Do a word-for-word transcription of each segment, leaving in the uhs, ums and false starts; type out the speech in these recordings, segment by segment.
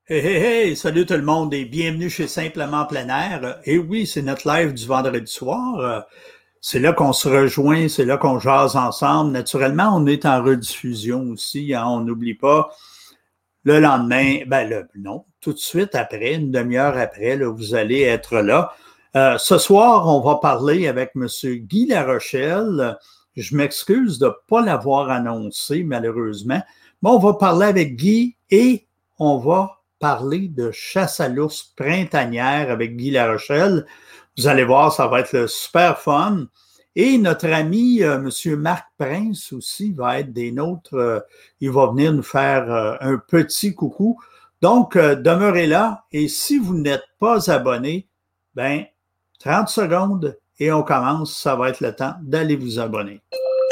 Hey, hey, hey, salut tout le monde et bienvenue chez Simplement Plein Air. Et oui, c'est notre live du vendredi soir. Euh, C'est là qu'on se rejoint, c'est là qu'on jase ensemble. Naturellement, on est en rediffusion aussi, hein, on n'oublie pas. Le lendemain, ben le, non, tout de suite après, une demi-heure après, là, vous allez être là. Euh, ce soir, on va parler avec M. Guy Larochelle. Je m'excuse de ne pas l'avoir annoncé, malheureusement. Mais on va parler avec Guy et on va parler de chasse à l'ours printanière avec Guy Larochelle. Vous allez voir, ça va être le super fun. Et notre ami, euh, M. Marc Prince aussi, va être des nôtres. Euh, il va venir nous faire euh, un petit coucou. Donc, euh, demeurez là. Et si vous n'êtes pas abonné, ben, trente secondes et on commence. Ça va être le temps d'aller vous abonner.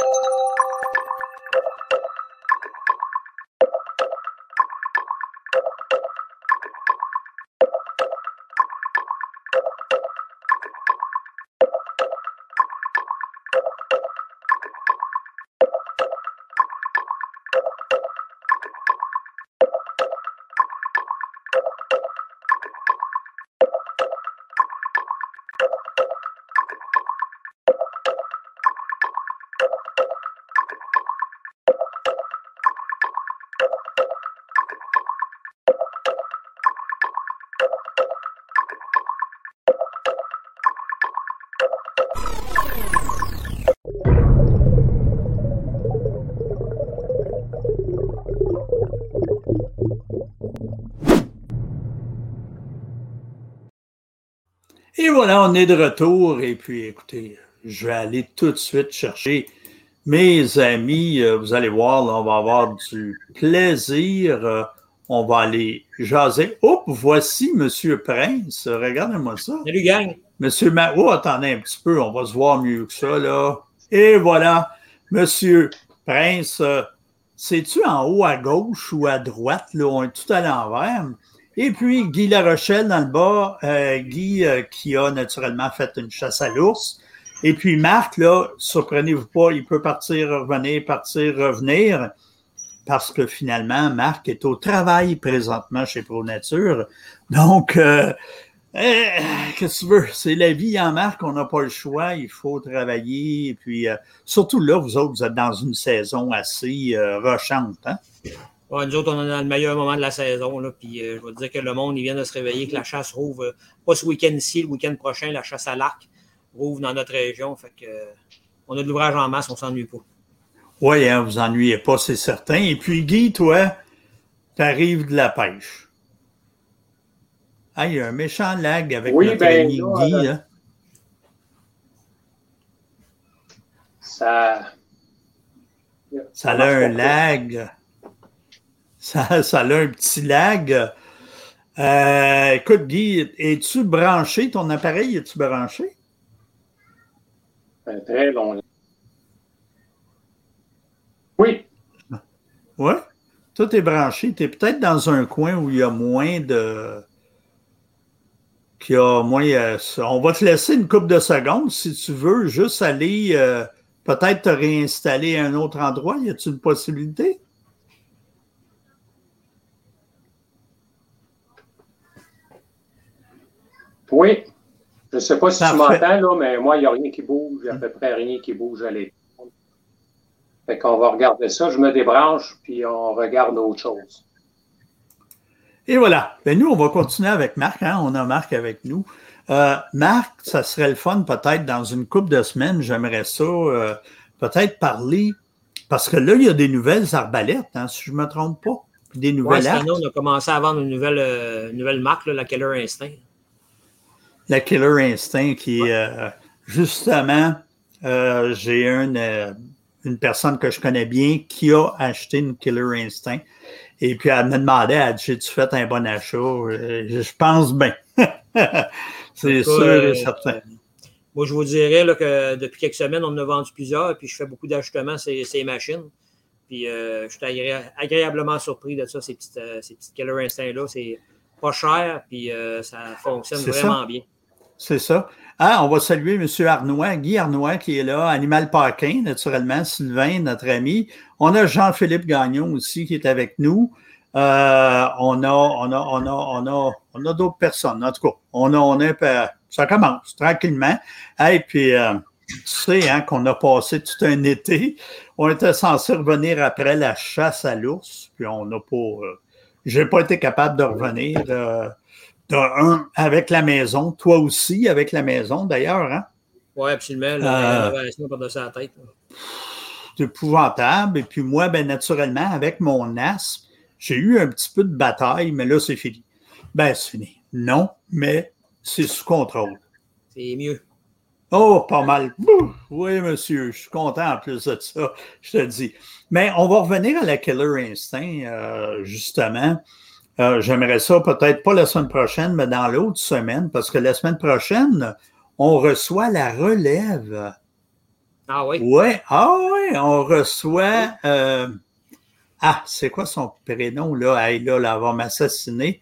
Et voilà, on est de retour. Et puis, écoutez, je vais aller tout de suite chercher mes amis. Vous allez voir, là, on va avoir du plaisir. On va aller jaser. Oh, voici M. Prince. Regardez-moi ça. Salut, gang. Monsieur Ma... Oh, attendez un petit peu, on va se voir mieux que ça, là. Et voilà, Monsieur Prince, c'est-tu en haut à gauche ou à droite, là? On est tout à l'envers. Et puis, Guy Larochelle dans le bas, euh, Guy euh, qui a naturellement fait une chasse à l'ours. Et puis Marc, là, surprenez-vous pas, il peut partir, revenir, partir, revenir, parce que finalement, Marc est au travail présentement chez ProNature. Donc, euh, euh, qu'est-ce que tu veux? C'est la vie en Marc, on n'a pas le choix, il faut travailler. Et puis, euh, surtout là, vous autres, vous êtes dans une saison assez euh, rochante, hein? Ouais, nous autres, on est dans le meilleur moment de la saison. Là, puis euh, je vais te dire que le monde, il vient de se réveiller, que la chasse rouvre, euh, pas ce week-end-ci, le week-end prochain, la chasse à l'arc rouvre dans notre région. Fait que euh, on a de l'ouvrage en masse, on ne s'ennuie pas. Oui, hein, vous ennuyez pas, c'est certain. Et puis, Guy, toi, tu arrives de la pêche. Ah, il y a un méchant lag avec oui, notre ben, ami là, Guy. euh, Là. Ça, ça a un lag. Ça, ça a un petit lag. Euh, écoute, Guy, es-tu branché? Ton appareil, es-tu branché? Un très long. Oui. Oui? Tout est branché. Tu es peut-être dans un coin où il y a moins de... Qu'il y a moins... Euh, on va te laisser une couple de secondes si tu veux juste aller euh, peut-être te réinstaller à un autre endroit. Y a-t-il une possibilité? Oui. Je ne sais pas si Parfait. tu m'entends, là, mais moi, il n'y a rien qui bouge, à peu près rien qui bouge à l'écran. Fait qu'on va regarder ça. Je me débranche, puis on regarde autre chose. Et voilà. Ben nous, on va continuer avec Marc. Hein? On a Marc avec nous. Euh, Marc, ça serait le fun peut-être dans une couple de semaines. J'aimerais ça euh, peut-être parler, parce que là, il y a des nouvelles arbalètes, hein, si je ne me trompe pas. Des nouvelles ouais, cette arcs. année, on a commencé à vendre une nouvelle, euh, une nouvelle marque, là, la Killer Instinct. La Killer Instinct qui est euh, justement, euh, j'ai une, euh, une personne que je connais bien qui a acheté une Killer Instinct. Et puis elle me demandait, elle dit, j'ai-tu fait un bon achat? Je, je pense bien. C'est sûr euh, et certain. Euh, moi, je vous dirais là, que depuis quelques semaines, on en a vendu plusieurs, puis je fais beaucoup d'ajustements sur ces machines. Puis euh, je suis agré agréablement surpris de ça, ces petites, euh, ces petites Killer Instinct-là. C'est pas cher, puis euh, ça fonctionne vraiment ça. bien. C'est ça. Ah, on va saluer M. Arnois, Guy Arnois qui est là, Animal Parking, naturellement, Sylvain, notre ami. On a Jean-Philippe Gagnon aussi qui est avec nous. Euh, on a, on a, on a, on a, on a d'autres personnes. En tout cas, on a, on a, ça commence tranquillement. Et puis, euh, tu sais, hein, qu'on a passé tout un été. On était censé revenir après la chasse à l'ours, puis on n'a pas, euh, j'ai pas été capable de revenir. Euh, de un, avec la maison, toi aussi avec la maison d'ailleurs, hein? Oui, absolument. La rénovation euh, par-dessus la tête. C'est épouvantable. Et puis moi, ben naturellement, avec mon asthme, j'ai eu un petit peu de bataille, mais là, c'est fini. Ben, c'est fini. Non, mais c'est sous contrôle. C'est mieux. Oh, pas mal. Oui, monsieur, je suis content en plus de ça, je te dis. Mais on va revenir à la Killer Instinct, euh, justement. Euh, j'aimerais ça peut-être pas la semaine prochaine, mais dans l'autre semaine, parce que la semaine prochaine, on reçoit la relève. Ah oui? Oui, ah oui, on reçoit... Euh, ah, c'est quoi son prénom, là? Hey, là, là, elle va m'assassiner.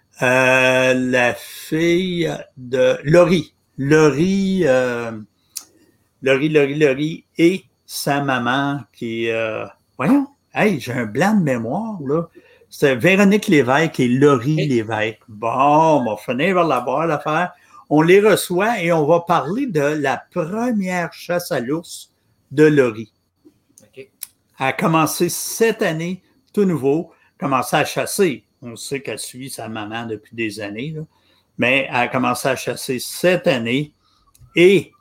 Euh, la fille de Laurie. Laurie, euh, Laurie, Laurie, Laurie et sa maman qui... Euh, voyons, hey, j'ai un blanc de mémoire, là. C'était Véronique Lévesque et Laurie Lévesque. Bon, on va finir vers la barre l'affaire. On les reçoit et on va parler de la première chasse à l'ours de Laurie. Okay. Elle a commencé cette année, tout nouveau, commencé à chasser. On sait qu'elle suit sa maman depuis des années, là. Mais elle a commencé à chasser cette année et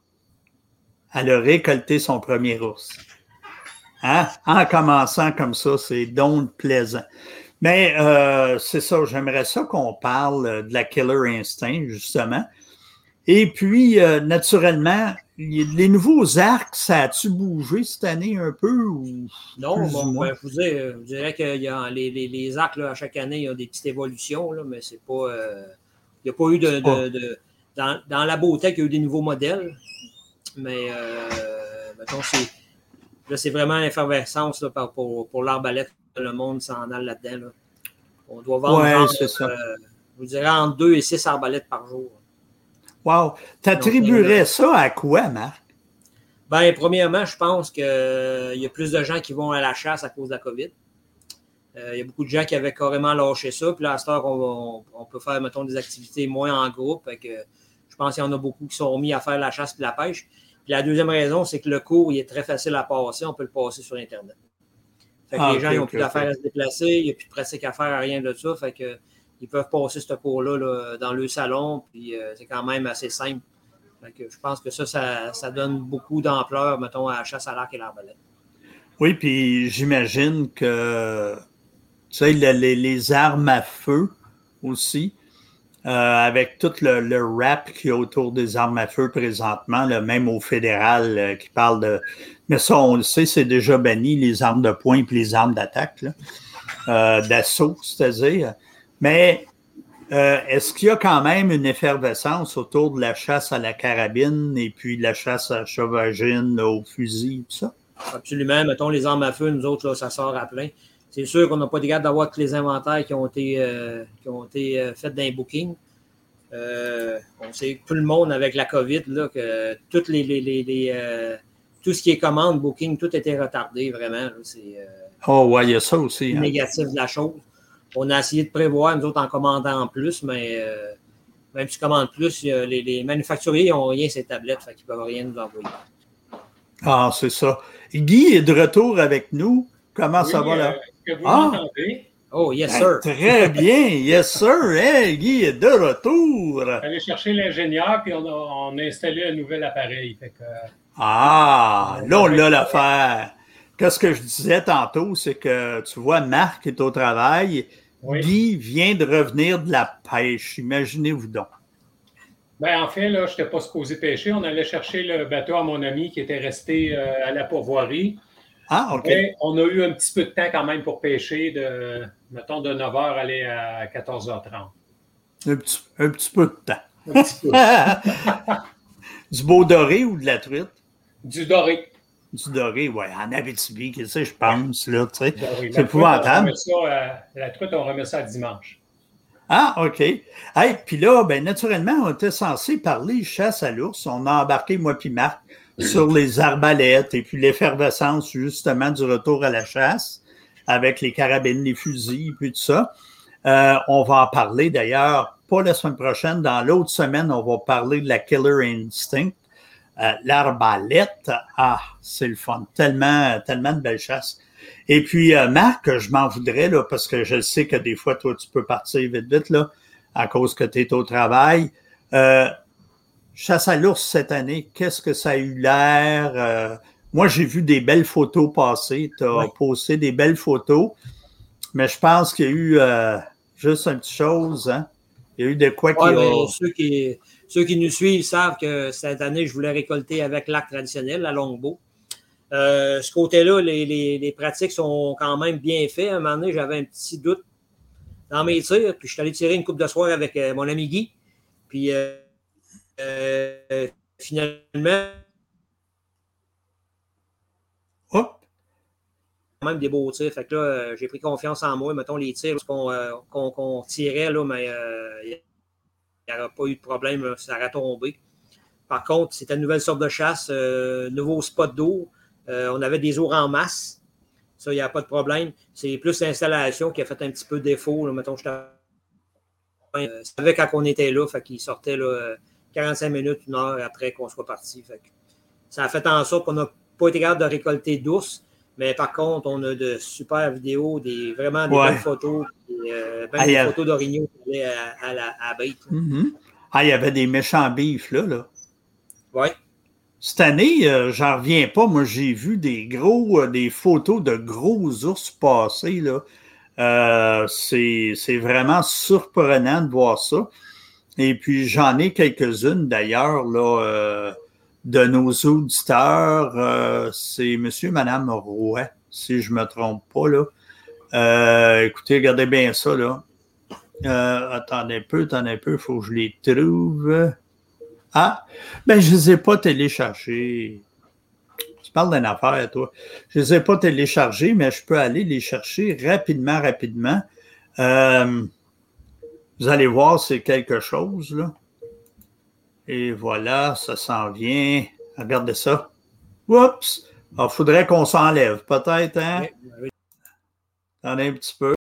elle a récolté son premier ours. Hein? En commençant comme ça, c'est donc plaisant. Mais euh, c'est ça, j'aimerais ça qu'on parle de la Killer Instinct, justement. Et puis, euh, naturellement, les nouveaux arcs, ça a-tu bougé cette année un peu? Ou non, bon, ben, je, vous dirais, je dirais que y a les, les, les arcs, là, à chaque année, il y a des petites évolutions, là, mais c'est pas... Euh, il n'y a pas eu de... de, de dans, dans la beauté, il y a eu des nouveaux modèles, mais euh, mettons, c'est, là, c'est vraiment l'effervescence là, pour, pour l'arbalète. Le monde s'en a là-dedans. Là. On doit vendre, ouais, vendre c'est ça. Euh, je vous dirais, entre deux et six arbalètes par jour. Wow! T'attribuerais ça à quoi, Marc? Bien, premièrement, je pense qu'il euh, y a plus de gens qui vont à la chasse à cause de la COVID. Il euh, y a beaucoup de gens qui avaient carrément lâché ça. Puis là, à cette heure, on, on, on peut faire, mettons, des activités moins en groupe. Fait que, je pense qu'il y en a beaucoup qui sont mis à faire la chasse et la pêche. Puis la deuxième raison, c'est que le cours, il est très facile à passer. On peut le passer sur Internet. Fait que ah, les okay, gens n'ont okay, plus d'affaires okay. à se déplacer, il n'y a plus de pratique à faire, à rien de ça. Fait que ils peuvent passer ce cours-là là, dans le salon, puis euh, c'est quand même assez simple. Fait que je pense que ça, ça, ça donne beaucoup d'ampleur, mettons, à la chasse à l'arc et l'arbalète. Oui, puis j'imagine que tu sais, les, les armes à feu aussi, euh, avec tout le, le rap qu'il y a autour des armes à feu présentement, là, même au fédéral euh, qui parle de... Mais ça, on le sait, c'est déjà banni, les armes de poing et les armes d'attaque, là, euh, d'assaut, c'est-à-dire. Mais euh, est-ce qu'il y a quand même une effervescence autour de la chasse à la carabine et puis de la chasse à la chevagine, au fusil, tout ça? Absolument. Mettons, les armes à feu, nous autres, là, ça sort à plein. C'est sûr qu'on n'a pas de garde d'avoir tous les inventaires qui ont été, euh, qui ont été euh, faits dans les bookings. Euh, on sait tout le monde avec la COVID, là, que toutes les... les, les, les euh, tout ce qui est commande, booking, tout était retardé, vraiment. Là, c'est, euh, oh, ouais, il y a ça aussi. Hein. Négatif de la chose. On a essayé de prévoir, nous autres, en commandant en plus, mais euh, même si tu commandes plus, y a les, les manufacturiers n'ont rien ces tablettes, fait qu'ils ne peuvent rien nous envoyer. Ah, c'est ça. Guy est de retour avec nous. Comment oui, ça va, là? Est-ce que vous ah. m'entendez? Oh, yes, sir. Ben, très bien, yes, sir. Hey, Guy est de retour. Allez chercher l'ingénieur, puis on a, on a installé un nouvel appareil. Fait que, ah, là, on l'a l'affaire. Qu'est-ce que je disais tantôt, c'est que, tu vois, Marc est au travail. Oui. Guy vient de revenir de la pêche. Imaginez-vous donc. Ben, en fait, là, je n'étais pas supposé pêcher. On allait chercher le bateau à mon ami qui était resté euh, à la pourvoirie. Ah, OK. Mais on a eu un petit peu de temps quand même pour pêcher, de, mettons, de neuf heures aller à quatorze heures trente. Un petit, un petit peu de temps. Un petit peu. Du beau doré ou de la truite? Du doré. Du doré, oui. En Abitibi, qu'est-ce que je pense, là, tu sais. C'est épouvantable. La truite, on remet ça dimanche. Ah, OK. Hey, puis là, ben naturellement, on était censé parler chasse à l'ours. On a embarqué, moi puis Marc, sur les arbalètes et puis l'effervescence, justement, du retour à la chasse. avec les carabines, les fusils, puis tout ça. Euh, on va en parler d'ailleurs, pas la semaine prochaine, dans l'autre semaine, on va parler de la Killer Instinct. Euh, l'arbalète, ah, c'est le fun. Tellement, tellement de belles chasses. Et puis, euh, Marc, je m'en voudrais, là, parce que je sais que des fois, toi, tu peux partir vite, vite, là, à cause que tu es au travail. Euh, chasse à l'ours cette année, qu'est-ce que ça a eu l'air? Euh, moi, j'ai vu des belles photos passer. Tu as oui. posté des belles photos. Mais je pense qu'il y a eu euh, juste une petite chose, hein? Il y a eu de quoi ouais, qui a... Ceux qui, ceux qui nous suivent savent que cette année, je voulais récolter avec l'arc traditionnel, la longbow. Euh, ce côté-là, les, les, les pratiques sont quand même bien faites. À un moment donné, j'avais un petit doute dans mes tirs, puis je suis allé tirer une coupe de soir avec euh, mon ami Guy. Puis euh, euh, finalement, Hop. même des beaux tirs. Fait que là, euh, j'ai pris confiance en moi. Mettons, les tirs qu'on euh, qu'on, qu'on tirait, là, mais euh, il n'y aura pas eu de problème, là, ça aurait tombé. Par contre, c'était une nouvelle sorte de chasse, euh, nouveau spot d'eau. Euh, on avait des ours en masse. Ça, il n'y a pas de problème. C'est plus l'installation qui a fait un petit peu défaut. Là. Mettons, je euh, savais quand on était là, fait qu'il sortait là, quarante-cinq minutes, une heure après qu'on soit parti. Fait que ça a fait en sorte qu'on n'a pas été capable de récolter d'ours. Mais par contre, on a de super vidéos, des, vraiment des ouais. belles photos, des, euh, ben ah, des a... photos d'orignaux à, à, la à bête. Mm-hmm. Ah, il y avait des méchants bifs, là. là. Oui. Cette année, euh, j'en reviens pas. Moi, j'ai vu des gros, euh, des photos de gros ours passer, là. Euh, c'est, c'est vraiment surprenant de voir ça. Et puis, j'en ai quelques-unes, d'ailleurs, là, euh, de nos auditeurs, euh, c'est monsieur et madame Roy, si je ne me trompe pas, là. Euh, écoutez, regardez bien ça, là. Euh, attendez un peu, attendez un peu, il faut que je les trouve. Ah, ben je ne les ai pas téléchargés. Tu parles d'une affaire, toi. Je ne les ai pas téléchargés, mais je peux aller les chercher rapidement, rapidement. Euh, vous allez voir, c'est quelque chose, là. Et voilà, ça s'en vient. Regardez ça. Oups! Il faudrait qu'on s'enlève, peut-être, hein? Oui, oui. Attendez un petit peu.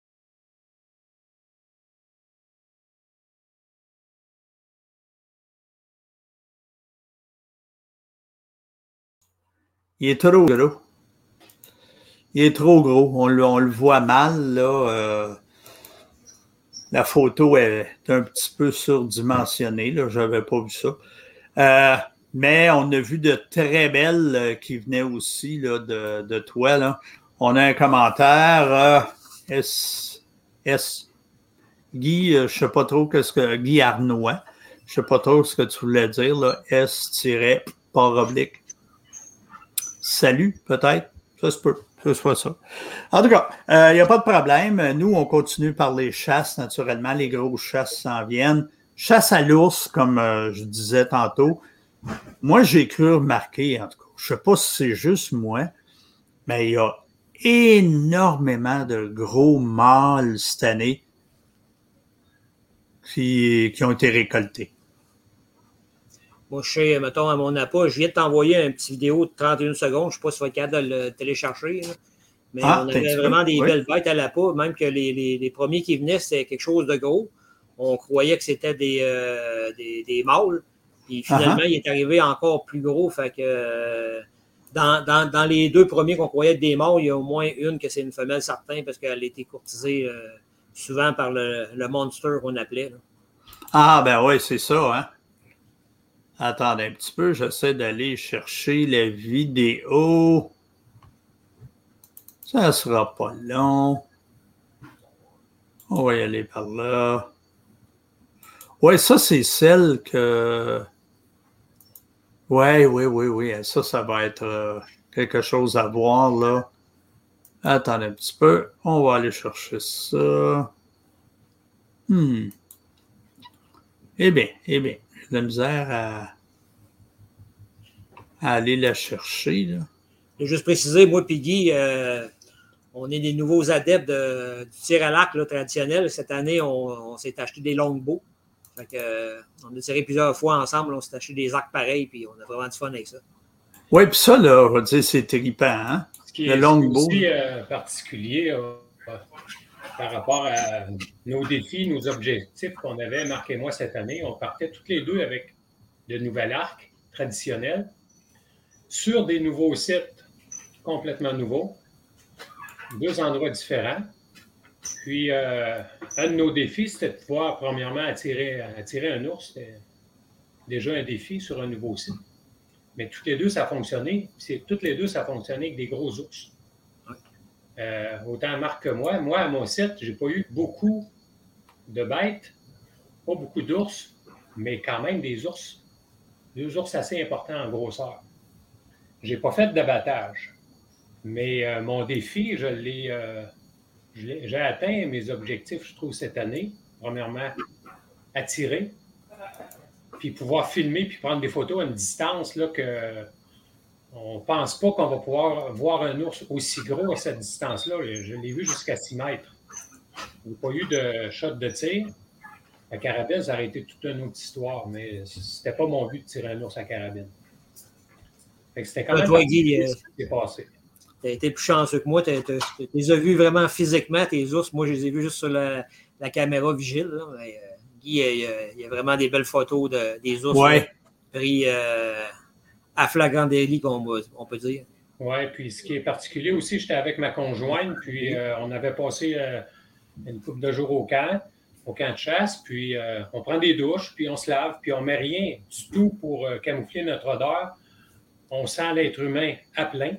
Il est trop gros. Il est trop gros. On le, on le voit mal, là. Euh, la photo est un petit peu surdimensionnée, là. Je n'avais pas vu ça. Euh, mais on a vu de très belles euh, qui venaient aussi là, de, de toi. Là. On a un commentaire. Euh, S, S. Guy, euh, je ne sais pas trop ce que. Guy Arnois. Je ne sais pas trop ce que tu voulais dire. Là. S-par oblique. Salut, peut-être. Ça se peut. Que ce soit ça. En tout cas, il euh, n'y a pas de problème. Nous, on continue par les chasses, naturellement. Les grosses chasses s'en viennent. Chasse à l'ours, comme euh, je disais tantôt. Moi, j'ai cru remarquer, en tout cas, je ne sais pas si c'est juste moi, mais il y a énormément de gros mâles cette année qui, qui ont été récoltés. Moi, je sais, mettons, à mon appât, je viens de t'envoyer une petite vidéo de trente et une secondes. Je ne sais pas si tu vas être capable de le télécharger. Là. Mais ah, on avait vraiment des oui. belles bêtes à l'appât. Même que les, les, les premiers qui venaient, c'était quelque chose de gros. On croyait que c'était des, euh, des, des mâles. Puis finalement, uh-huh. il est arrivé encore plus gros. Fait que euh, dans, dans, dans les deux premiers qu'on croyait être des mâles, il y a au moins une que c'est une femelle certain parce qu'elle a été courtisée euh, souvent par le, le monster qu'on appelait. Là. Ah, ben oui, c'est ça, hein? Attendez un petit peu, j'essaie d'aller chercher la vidéo. Ça ne sera pas long. On va y aller par là. Oui, ça, c'est celle que... Oui, oui, oui, oui. Ça, ça va être euh, quelque chose à voir, là. Attendez un petit peu. On va aller chercher ça. Hmm. Eh bien, eh bien. J'ai de la misère à, à aller la chercher, là. Je vais juste préciser, moi et Guy, euh, on est des nouveaux adeptes de, du tir à l'arc là, traditionnel. Cette année, on, on s'est acheté des longbows. Fait que, euh, on a tiré plusieurs fois ensemble. On s'est acheté des arcs pareils, puis on a vraiment du fun avec ça. Oui, puis ça, là, on va dire, c'est trippant, hein? Ce qui le est, longbow. aussi euh, particulier euh, par rapport à nos défis, nos objectifs qu'on avait, Marc et moi, cette année. On partait toutes les deux avec de nouvel arc traditionnel sur des nouveaux sites complètement nouveaux, deux endroits différents. Puis, euh, un de nos défis, c'était de pouvoir, premièrement, attirer, attirer un ours. C'était déjà un défi sur un nouveau site. Mais toutes les deux, ça a fonctionné. C'est, toutes les deux, ça a fonctionné avec des gros ours. Euh, autant Marc que moi. Moi, à mon site, j'ai pas eu beaucoup de bêtes, pas beaucoup d'ours, mais quand même des ours. Deux ours assez importants en grosseur. J'ai pas fait d'abattage. Mais euh, mon défi, je l'ai, euh, je l'ai, j'ai atteint mes objectifs, je trouve, cette année. Premièrement, attirer, puis pouvoir filmer, puis prendre des photos à une distance là, que on ne pense pas qu'on va pouvoir voir un ours aussi gros à cette distance-là. Je l'ai vu jusqu'à six mètres. Il n'y a pas eu de shot de tir. La carabine, ça aurait été toute une autre histoire, mais c'était pas mon but de tirer un ours à carabine. Fait que c'était quand même toi, Guy, ce qui s'est passé. Tu as été plus chanceux que moi. Tu les as vus vraiment physiquement, tes ours. Moi, je les ai vus juste sur la, la caméra vigile. Là. Mais, euh, Guy, il y, a, il y a vraiment des belles photos de, des ours ouais. là, pris euh, à flagrant délit, on, on peut dire. Oui, puis ce qui est particulier aussi, j'étais avec ma conjointe, puis euh, on avait passé euh, une couple de jours au camp, au camp de chasse, puis euh, on prend des douches, puis on se lave, puis on ne met rien du tout pour euh, camoufler notre odeur. On sent l'être humain à plein.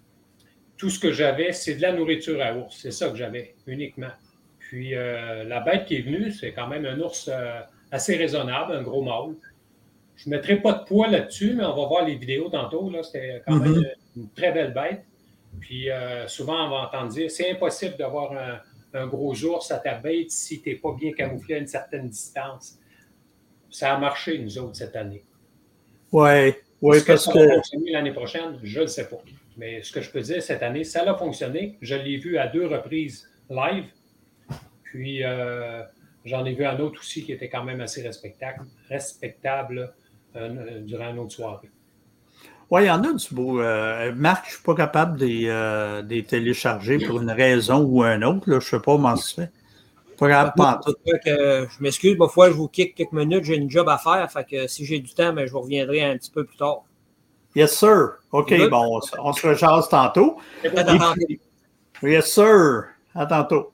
Tout ce que j'avais, c'est de la nourriture à ours. C'est ça que j'avais, uniquement. Puis euh, la bête qui est venue, c'est quand même un ours euh, assez raisonnable, un gros mâle. Je ne mettrai pas de poids là-dessus, mais on va voir les vidéos tantôt. Là. C'était quand mm-hmm. même une, une très belle bête. Puis euh, souvent, on va entendre dire c'est impossible d'avoir un, un gros ours à ta bête si tu n'es pas bien camouflé à une certaine distance. Ça a marché, nous autres, cette année. Oui, oui, parce que... ça va fonctionner l'année prochaine, je ne le sais pas. Mais ce que je peux dire, cette année, ça a fonctionné. Je l'ai vu à deux reprises live. Puis, euh, j'en ai vu un autre aussi qui était quand même assez respectable, respectable euh, durant une autre soirée. Oui, il y en a du beau. Euh, Marc, je ne suis pas capable de les euh, télécharger pour une raison ou une autre. Là. Je ne sais pas comment ça se fait. Pas capable pas tout. Que, je m'excuse, ma foi, je vous kick quelques minutes. J'ai une job à faire. Fait que si j'ai du temps, mais je vous reviendrai un petit peu plus tard. Yes, sir. OK, bon, on, on se rejase tantôt. Et puis, yes, sir. À tantôt.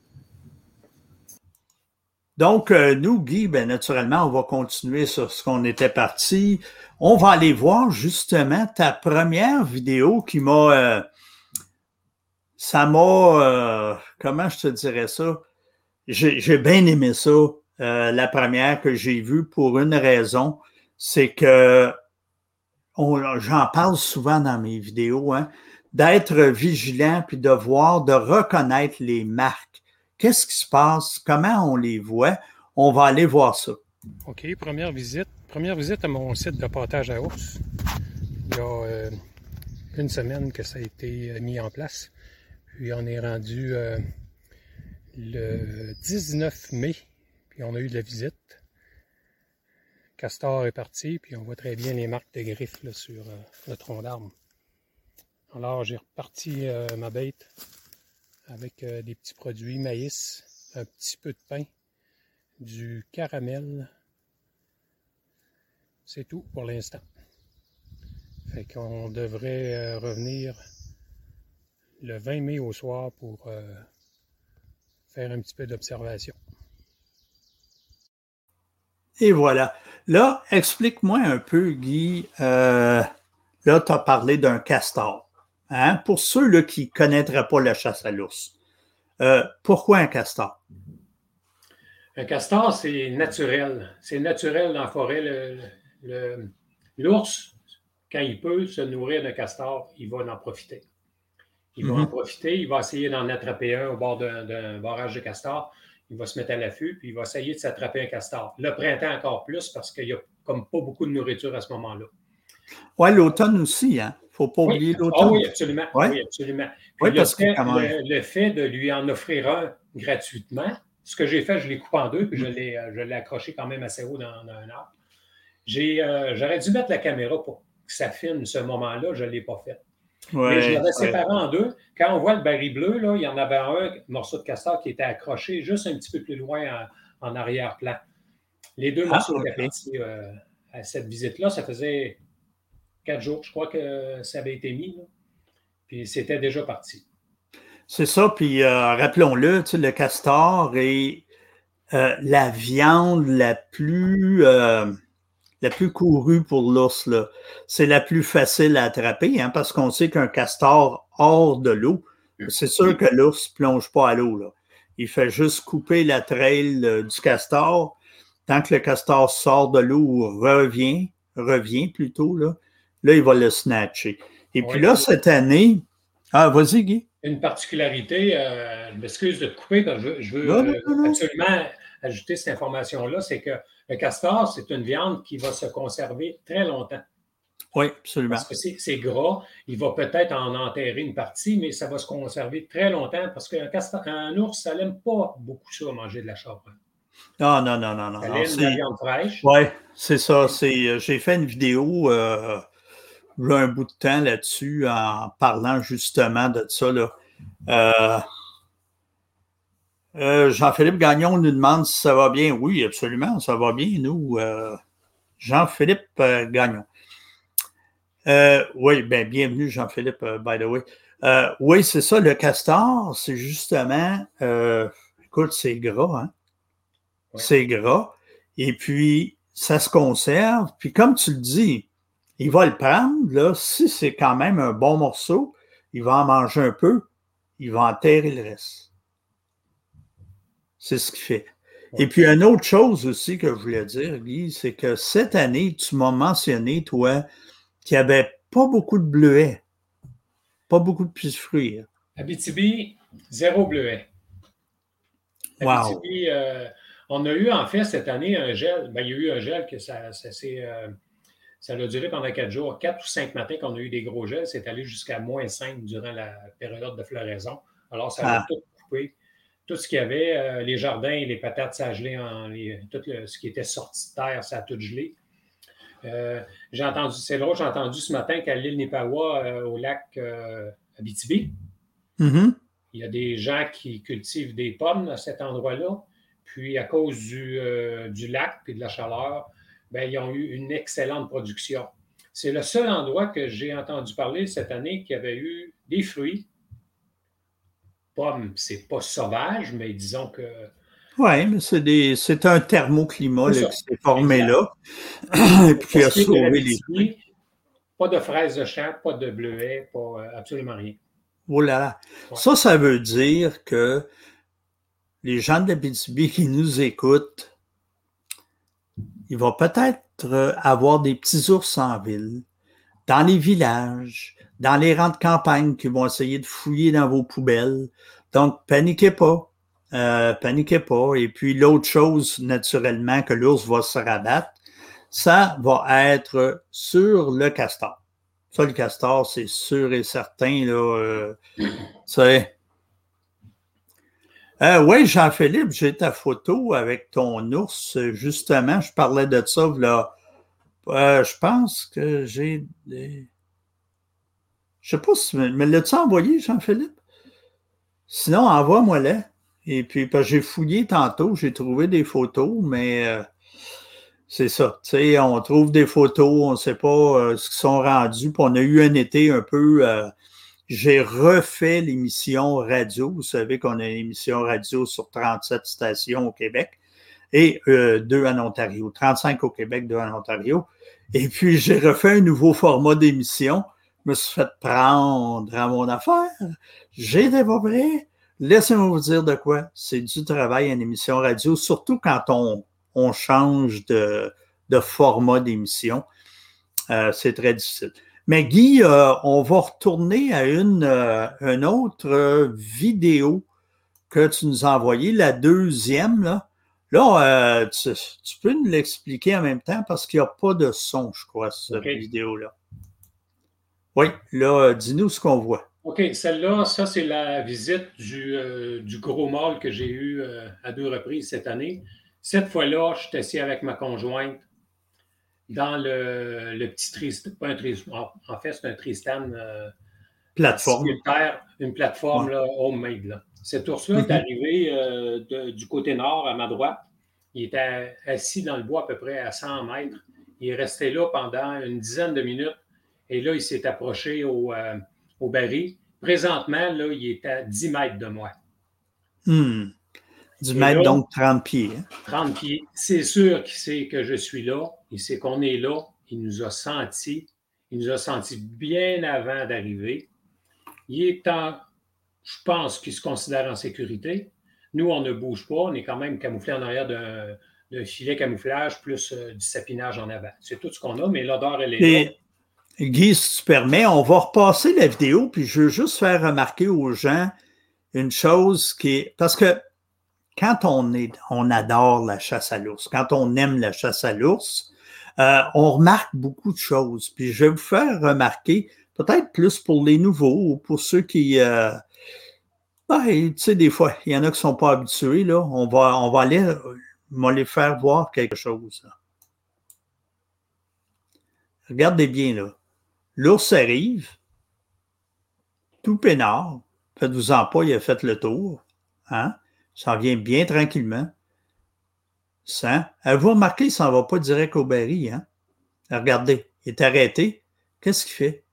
Donc, euh, nous, Guy, ben, naturellement, on va continuer sur ce qu'on était parti. On va aller voir justement ta première vidéo qui m'a... Euh, ça m'a... Euh, comment je te dirais ça? J'ai, j'ai bien aimé ça, euh, la première que j'ai vue pour une raison, c'est que on, j'en parle souvent dans mes vidéos, hein, d'être vigilant puis de voir, de reconnaître les marques. Qu'est-ce qui se passe? Comment on les voit? On va aller voir ça. OK, première visite. Première visite à mon site de pâtage à ours. Il y a euh, une semaine que ça a été mis en place. Puis on est rendu euh, le dix-neuf mai, puis on a eu de la visite. Castor est parti, puis on voit très bien les marques de griffes là, sur euh, le tronc d'arbre. Alors j'ai reparti euh, ma bête avec euh, des petits produits, maïs, un petit peu de pain, du caramel. C'est tout pour l'instant. Fait qu'on devrait euh, revenir le vingt mai au soir pour euh, faire un petit peu d'observation. Et voilà. Là, explique-moi un peu, Guy. Euh, là, tu as parlé d'un castor. Hein? Pour ceux là, qui ne connaîtraient pas la chasse à l'ours, euh, pourquoi un castor? Un castor, c'est naturel. C'est naturel dans la forêt. Le, le, l'ours, quand il peut se nourrir d'un castor, il va en profiter. Il va mm-hmm. en profiter, il va essayer d'en attraper un au bord d'un, d'un barrage de castor. Il va se mettre à l'affût, puis il va essayer de s'attraper un castor. Le printemps encore plus, parce qu'il n'y a comme pas beaucoup de nourriture à ce moment-là. Oui, l'automne aussi, hein. Il ne faut pas oui. oublier l'automne. Oh, oui, absolument. Ouais. Oui, absolument. Puis oui, le, parce fait, que le, le fait de lui en offrir un gratuitement, ce que j'ai fait, je l'ai coupé en deux, puis je l'ai, je l'ai accroché quand même assez haut dans, dans un arbre. J'ai, euh, j'aurais dû mettre la caméra pour que ça filme ce moment-là, je ne l'ai pas fait. Mais je Ouais, l'avais ouais. séparé en deux. Quand on voit le baril bleu, là, il y en avait un morceau de castor qui était accroché juste un petit peu plus loin en, en arrière-plan. Les deux Ah, morceaux étaient OK. partis euh, à cette visite-là. Ça faisait quatre jours, je crois, que ça avait été mis. Là. Puis c'était déjà parti. C'est ça, puis euh, rappelons-le, tu sais, le castor est euh, la viande la plus euh, la plus courue pour l'ours, là. C'est la plus facile à attraper, hein, parce qu'on sait qu'un castor hors de l'eau, c'est sûr que l'ours plonge pas à l'eau, là. Il fait juste couper la traîne euh, du castor. Tant que le castor sort de l'eau ou revient, revient plutôt, là, là, il va le snatcher. Et puis Oui. là, cette année, ah, vas-y, Guy. Une particularité, euh, je m'excuse de te couper, parce que je veux, je veux Non, non, euh, non, non. absolument ajouter cette information-là, c'est que le castor, c'est une viande qui va se conserver très longtemps. Oui, absolument. Parce que c'est, c'est gras, il va peut-être en enterrer une partie, mais ça va se conserver très longtemps parce qu'un castor, un ours, ça n'aime pas beaucoup ça, manger de la charogne. Non, non, non, non, non. Ça non, aime de la c'est... viande fraîche. Oui, c'est ça. C'est... J'ai fait une vidéo euh, il y a un bout de temps là-dessus en parlant justement de ça. Là. Euh, euh, Jean-Philippe Gagnon nous demande si ça va bien. Oui, absolument, ça va bien, nous. Euh, Jean-Philippe euh, Gagnon. Euh, oui, bien, bienvenue, Jean-Philippe, uh, by the way. Euh, oui, c'est ça, le castor, c'est justement, euh, écoute, c'est gras, hein? Ouais. C'est gras. Et puis, ça se conserve. Puis, comme tu le dis, il va le prendre, là, si c'est quand même un bon morceau, il va en manger un peu, il va enterrer le reste. C'est ce qu'il fait. Et puis, une autre chose aussi que je voulais dire, Guy, c'est que cette année, tu m'as mentionné, toi, qu'il n'y avait pas beaucoup de bleuets, pas beaucoup de pistes-fruits. Abitibi, zéro bleuet. Wow. Abitibi, euh, on a eu en fait cette année un gel. Ben, il y a eu un gel que ça, ça s'est... Euh, ça a duré pendant quatre jours, quatre ou cinq matins qu'on a eu des gros gels. C'est allé jusqu'à moins cinq durant la période de floraison. Alors, ça a ah. tout coupé. Tout ce qu'il y avait, euh, les jardins, les patates, ça a gelé. En, les, tout le, ce qui était sorti de terre, ça a tout gelé. Euh, j'ai entendu, c'est drôle, j'ai entendu ce matin qu'à l'île Nipawa, euh, au lac euh, Abitibi, mm-hmm. il y a des gens qui cultivent des pommes à cet endroit-là. Puis, à cause du, euh, du lac et de la chaleur, ben, ils ont eu une excellente production. C'est le seul endroit que j'ai entendu parler cette année qui avait eu des fruits. Pommes, c'est pas sauvage, mais disons que... Oui, mais c'est, des, c'est un thermoclimat là, qui s'est formé exact. Là. Et puis qui a sauvé les fruits. Pas de fraises de champ, pas de bleuets, pas absolument rien. Oh là là. Ouais. Ça, ça veut dire que les gens de l'Abitibi qui nous écoutent, il va peut-être avoir des petits ours en ville, dans les villages, dans les rangs de campagne qui vont essayer de fouiller dans vos poubelles. Donc, paniquez pas. Euh, paniquez pas. Et puis, l'autre chose, naturellement, que l'ours va se rabattre, ça va être sur le castor. Ça, le castor, c'est sûr et certain, là. Euh, c'est... Euh, oui, Jean-Philippe, j'ai ta photo avec ton ours. Justement, je parlais de ça, là. Euh, je pense que j'ai des... Je sais pas si... Me l'as-tu envoyé, Jean-Philippe? Sinon, envoie-moi-les. Et puis, parce que j'ai fouillé tantôt, j'ai trouvé des photos, mais euh, c'est ça. Tu sais, on trouve des photos, on ne sait pas euh, ce qu'ils sont rendus. Puis on a eu un été un peu... Euh, j'ai refait l'émission radio. Vous savez qu'on a une émission radio sur trente-sept stations au Québec et euh, deux en Ontario. trente-cinq au Québec, deux en Ontario. Et puis, j'ai refait un nouveau format d'émission. Je me suis fait prendre à mon affaire. J'étais pas prêt. Laissez-moi vous dire de quoi. C'est du travail en émission radio, surtout quand on, on change de, de format d'émission. Euh, c'est très difficile. Mais Guy, euh, on va retourner à une, euh, une autre euh, vidéo que tu nous as envoyée, la deuxième. Là, là euh, tu, tu peux nous l'expliquer en même temps parce qu'il n'y a pas de son, je crois, cette okay. vidéo-là. Oui, là, dis-nous ce qu'on voit. OK, celle-là, ça, c'est la visite du, euh, du gros mâle que j'ai eu euh, à deux reprises cette année. Cette fois-là, je suis assis avec ma conjointe dans le, le petit Tristan, pas un Tristan, en fait, c'est un Tristan euh, plateforme. Une plateforme Ouais. là, homemade. Là. Cet ours-là mm-hmm. est arrivé euh, de, du côté nord à ma droite. Il était assis dans le bois à peu près à cent mètres. Il est resté là pendant une dizaine de minutes. Et là, il s'est approché au, euh, au baril. Présentement, là, il est à dix mètres de moi. Hmm. dix mètres, là, donc trente pieds. Hein? trente pieds. C'est sûr qu'il sait que je suis là. Il sait qu'on est là. Il nous a sentis. Il nous a sentis bien avant d'arriver. Il est en... Je pense qu'il se considère en sécurité. Nous, on ne bouge pas. On est quand même camouflé en arrière d'un, d'un filet camouflage plus euh, du sapinage en avant. C'est tout ce qu'on a, mais l'odeur, elle est Et, là. Guy, si tu permets, on va repasser la vidéo, puis je veux juste faire remarquer aux gens une chose qui est... Parce que quand on, est, on adore la chasse à l'ours, quand on aime la chasse à l'ours, euh, on remarque beaucoup de choses. Puis je vais vous faire remarquer, peut-être plus pour les nouveaux ou pour ceux qui... Euh, ben, tu sais, des fois, il y en a qui ne sont pas habitués. Là. On va, on va aller on va les faire voir quelque chose. Là. Regardez bien, là. L'ours arrive, tout peinard. Faites-vous-en pas, il a fait le tour. Hein? Il s'en vient bien tranquillement. Ça. Vous remarquez, il ne s'en va pas direct au baril. Hein? Regardez, il est arrêté. Qu'est-ce qu'il fait?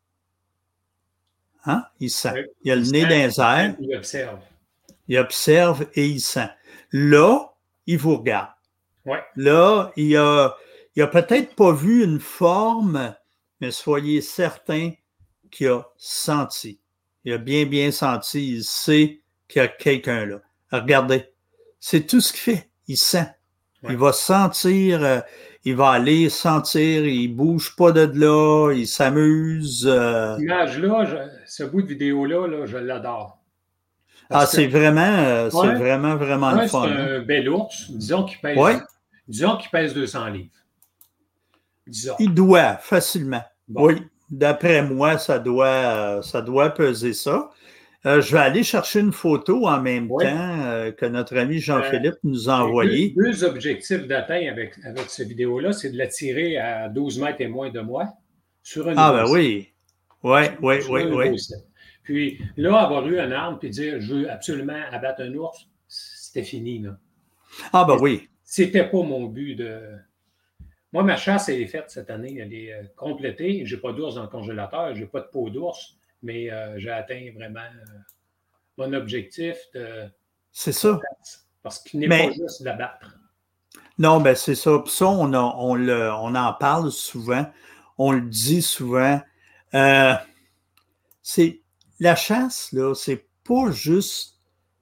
Hein? Il sent. Il a le il nez sent, dans les airs. Il observe. Il observe et il sent. Là, il vous regarde. Ouais. Là, il a, il a peut-être pas vu une forme, mais soyez certain qu'il a senti. Il a bien, bien senti. Il sait qu'il y a quelqu'un là. Regardez. C'est tout ce qu'il fait. Il sent. Ouais. Il va sentir, euh, il va aller sentir, il bouge pas de là, il s'amuse. Euh... Cette image-là, je, ce bout de vidéo-là, là, je l'adore. Ah, c'est que, vraiment, euh, ouais, c'est vraiment, vraiment ouais, le fun. C'est un hein? bel ours. Disons qu'il pèse, ouais. disons qu'il pèse deux cents livres. Disons. Il doit, facilement. Bon. Oui, d'après moi, ça doit, euh, ça doit peser ça. Euh, je vais aller chercher une photo en même ouais. temps euh, que notre ami Jean-Philippe euh, nous a envoyé. Deux, deux objectifs d'atteinte avec, avec cette vidéo-là, c'est de la tirer à douze mètres et moins de moi sur un Ah, ben oui. Oui, oui, oui, oui. Puis là, avoir eu un arme et dire je veux absolument abattre un ours, c'était fini. Là. Ah, ben oui. C'était pas mon but de. Moi, ma chasse, elle est faite cette année. Elle est euh, complétée. Je n'ai pas d'ours dans le congélateur, je n'ai pas de peau d'ours, mais euh, j'ai atteint vraiment euh, mon objectif de. C'est ça. Parce qu'il n'est mais... pas juste d'abattre. Non, ben c'est ça. Puis ça, on, a, on, le, on en parle souvent. On le dit souvent. Euh, c'est la chasse, là, c'est pas juste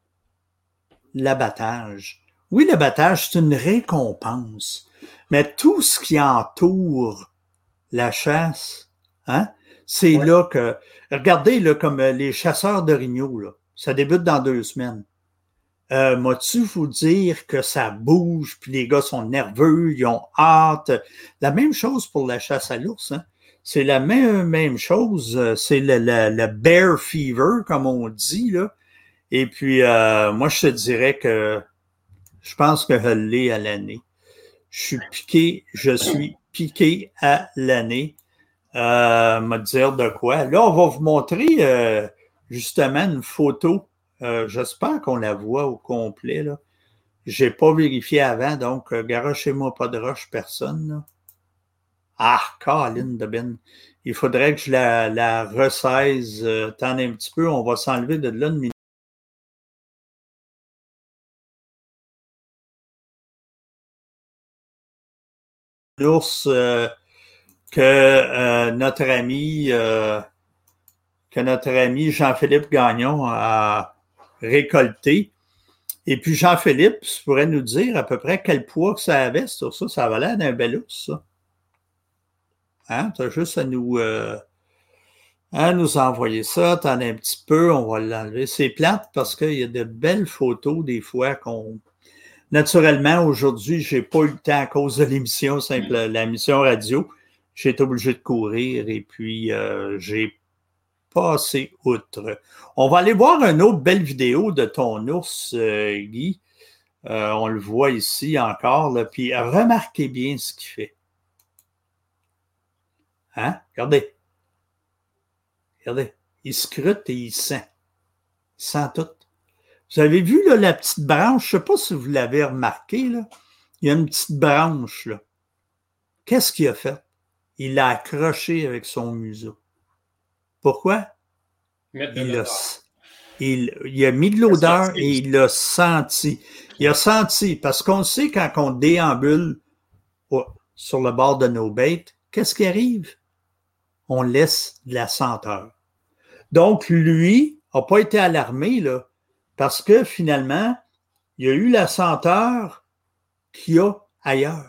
l'abattage. Oui, l'abattage, c'est une récompense. Mais tout ce qui entoure la chasse, hein, c'est ouais. là que... Regardez, là, comme les chasseurs d'orignaux, là, ça débute dans deux semaines. Euh, M'as-tu vous dire que ça bouge, puis les gars sont nerveux, ils ont hâte. La même chose pour la chasse à l'ours, hein. C'est la même, même chose, c'est le, le, le bear fever, comme on dit, là. Et puis, euh, moi, je te dirais que je pense que je l'ai à l'année. Je suis piqué, je suis piqué à l'année. Euh, me dire de quoi. Là, on va vous montrer euh, justement une photo. Euh, j'espère qu'on la voit au complet, là. J'ai pas vérifié avant, donc euh, garochez-moi pas de roche, personne, là. Ah, Caroline de Ben. Il faudrait que je la, la ressaise. Euh, Attendez un petit peu, on va s'enlever de là une minute. L'ours euh, que euh, notre ami euh, que notre ami Jean-Philippe Gagnon a récolté. Et puis Jean-Philippe pourrait nous dire à peu près quel poids que ça avait sur ça. Ça avait l'air d'un bel ours, ça. Hein? Tu as juste à nous, euh, à nous envoyer ça. Attends un petit peu, on va l'enlever. C'est plate parce qu'il y a de belles photos des fois qu'on... Naturellement, aujourd'hui, je n'ai pas eu le temps à cause de l'émission, simple, la mission radio. J'ai été obligé de courir et puis euh, j'ai passé outre. On va aller voir une autre belle vidéo de ton ours, euh, Guy. Euh, on le voit ici encore, là, puis remarquez bien ce qu'il fait. Hein? Regardez. Regardez. il scrute et il sent. Il sent tout. Vous avez vu là, la petite branche, je ne sais pas si vous l'avez remarqué, là. Il y a une petite branche, là. Qu'est-ce qu'il a fait? Il l'a accroché avec son museau. Pourquoi? Mettre de Il a, l'odeur. il, il a mis de l'odeur et il l'a senti. Il a senti, parce qu'on sait quand on déambule oh, sur le bord de nos bêtes, qu'est-ce qui arrive? On laisse de la senteur. Donc, lui n'a pas été alarmé, là, parce que finalement, il y a eu la senteur qu'il y a ailleurs.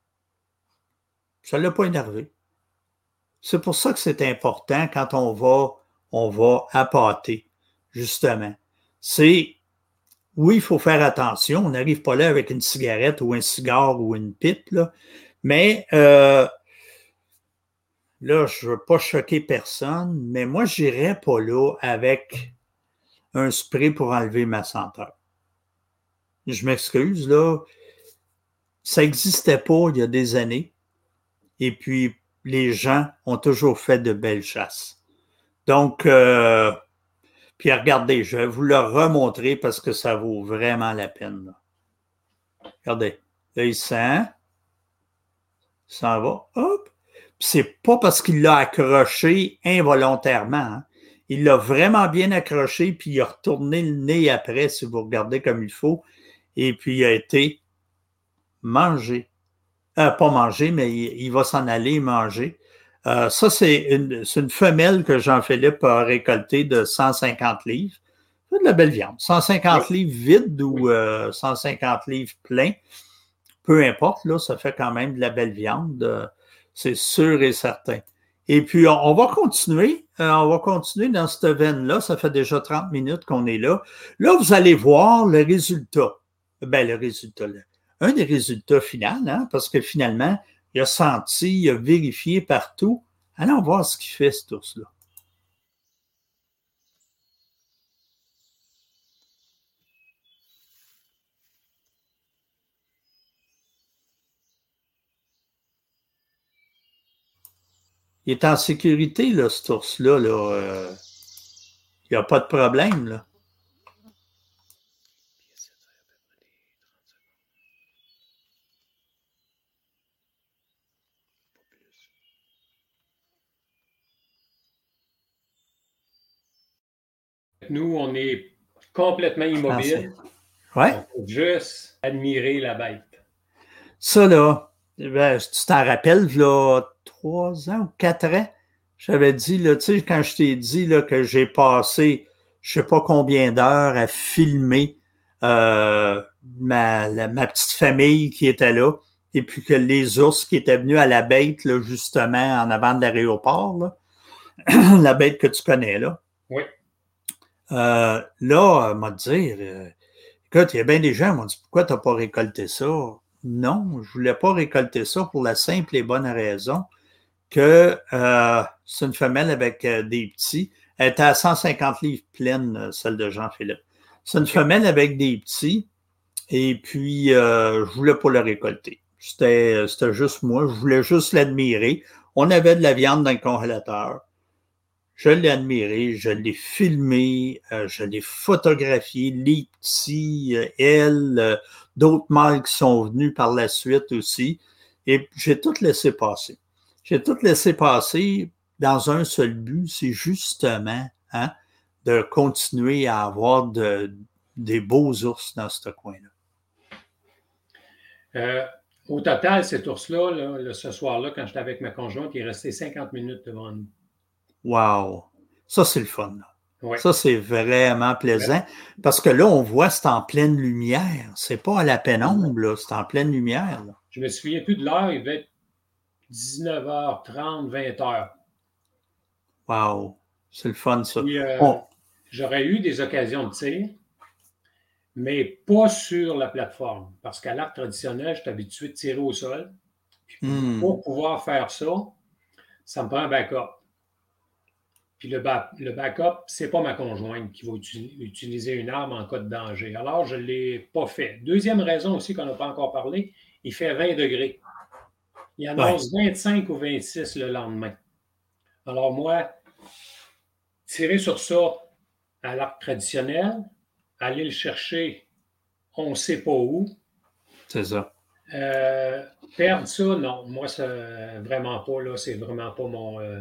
Ça ne l'a pas énervé. C'est pour ça que c'est important quand on va, on va appâter, justement. C'est, oui, il faut faire attention. On n'arrive pas là avec une cigarette ou un cigare ou une pipe, là. Mais euh, là, je ne veux pas choquer personne, mais moi, je n'irais pas là avec un spray pour enlever ma senteur. Je m'excuse, là. Ça n'existait pas il y a des années. Et puis, les gens ont toujours fait de belles chasses. Donc, euh, puis regardez, je vais vous le remontrer parce que ça vaut vraiment la peine. Là. Regardez, là, il sent, il s'en va, hop. Puis c'est pas parce qu'il l'a accroché involontairement. Hein. Il l'a vraiment bien accroché, puis il a retourné le nez après, si vous regardez comme il faut, et puis il a été mangé. Euh, pas manger, mais il, il va s'en aller manger. Euh, ça, c'est une, c'est une femelle que Jean-Philippe a récoltée de cent cinquante livres. C'est de la belle viande. cent cinquante oui. livres vides ou euh, cent cinquante livres pleins, peu importe, là, ça fait quand même de la belle viande. Euh, c'est sûr et certain. Et puis, on, on va continuer. Euh, on va continuer dans cette veine-là. Ça fait déjà trente minutes qu'on est là. Là, vous allez voir le résultat. Ben, le résultat, là. Un des résultats finaux, hein, parce que finalement, il a senti, il a vérifié partout. Allons voir ce qu'il fait, cet ours-là. Il est en sécurité, là, cet ours-là. Là, euh, il n'y a pas de problème, là. Nous, on est complètement immobile. Ouais. On peut juste admirer la bête. Ça, là, ben, tu t'en rappelles, là, trois ans ou quatre ans, j'avais dit, là, tu sais, quand je t'ai dit là, que j'ai passé je ne sais pas combien d'heures à filmer euh, ma, la, ma petite famille qui était là, et puis que les ours qui étaient venus à la bête, là, justement, en avant de l'aéroport, là, la bête que tu connais, là. Oui. Euh, là, m'a dit, euh, écoute, il y a bien des gens qui m'ont dit, pourquoi tu n'as pas récolté ça? Non, je ne voulais pas récolter ça pour la simple et bonne raison que euh, c'est une femelle avec euh, des petits. Elle était à cent cinquante livres pleine, celle de Jean-Philippe. C'est une femelle avec des petits et puis euh, je ne voulais pas la récolter. C'était, c'était juste moi, je voulais juste l'admirer. On avait de la viande dans le congélateur. Je l'ai admiré, je l'ai filmé, euh, je l'ai photographié, les petits, euh, elle, euh, d'autres mâles qui sont venus par la suite aussi. Et j'ai tout laissé passer. J'ai tout laissé passer dans un seul but, c'est justement hein, de continuer à avoir de, des beaux ours dans ce coin-là. Euh, au total, cet ours-là, là, là, ce soir-là, quand j'étais avec ma conjointe, il est resté cinquante minutes devant nous. Wow! Ça, c'est le fun. Là. Ouais. Ça, c'est vraiment plaisant. Ouais. Parce que là, on voit, c'est en pleine lumière. C'est pas à la pénombre, là, c'est en pleine lumière. Là. Je me souviens plus de l'heure, il devait être dix-neuf heures trente, vingt heures. Wow! C'est le fun, ça. Puis, euh, on... J'aurais eu des occasions de tir, mais pas sur la plateforme. Parce qu'à l'arc traditionnel, je suis habitué de tirer au sol. Puis mm. Pour pouvoir faire ça, ça me prend un backup. Puis le, ba- le backup, c'est pas ma conjointe qui va uti- utiliser une arme en cas de danger. Alors, je ne l'ai pas fait. Deuxième raison aussi qu'on n'a pas encore parlé, il fait vingt degrés. Il annonce ouais. vingt-cinq ou vingt-six le lendemain. Alors moi, tirer sur ça à l'arc traditionnel, aller le chercher, on ne sait pas où. C'est ça. Euh, perdre ça, non. Moi, ça, vraiment pas. Là, c'est vraiment pas mon, euh,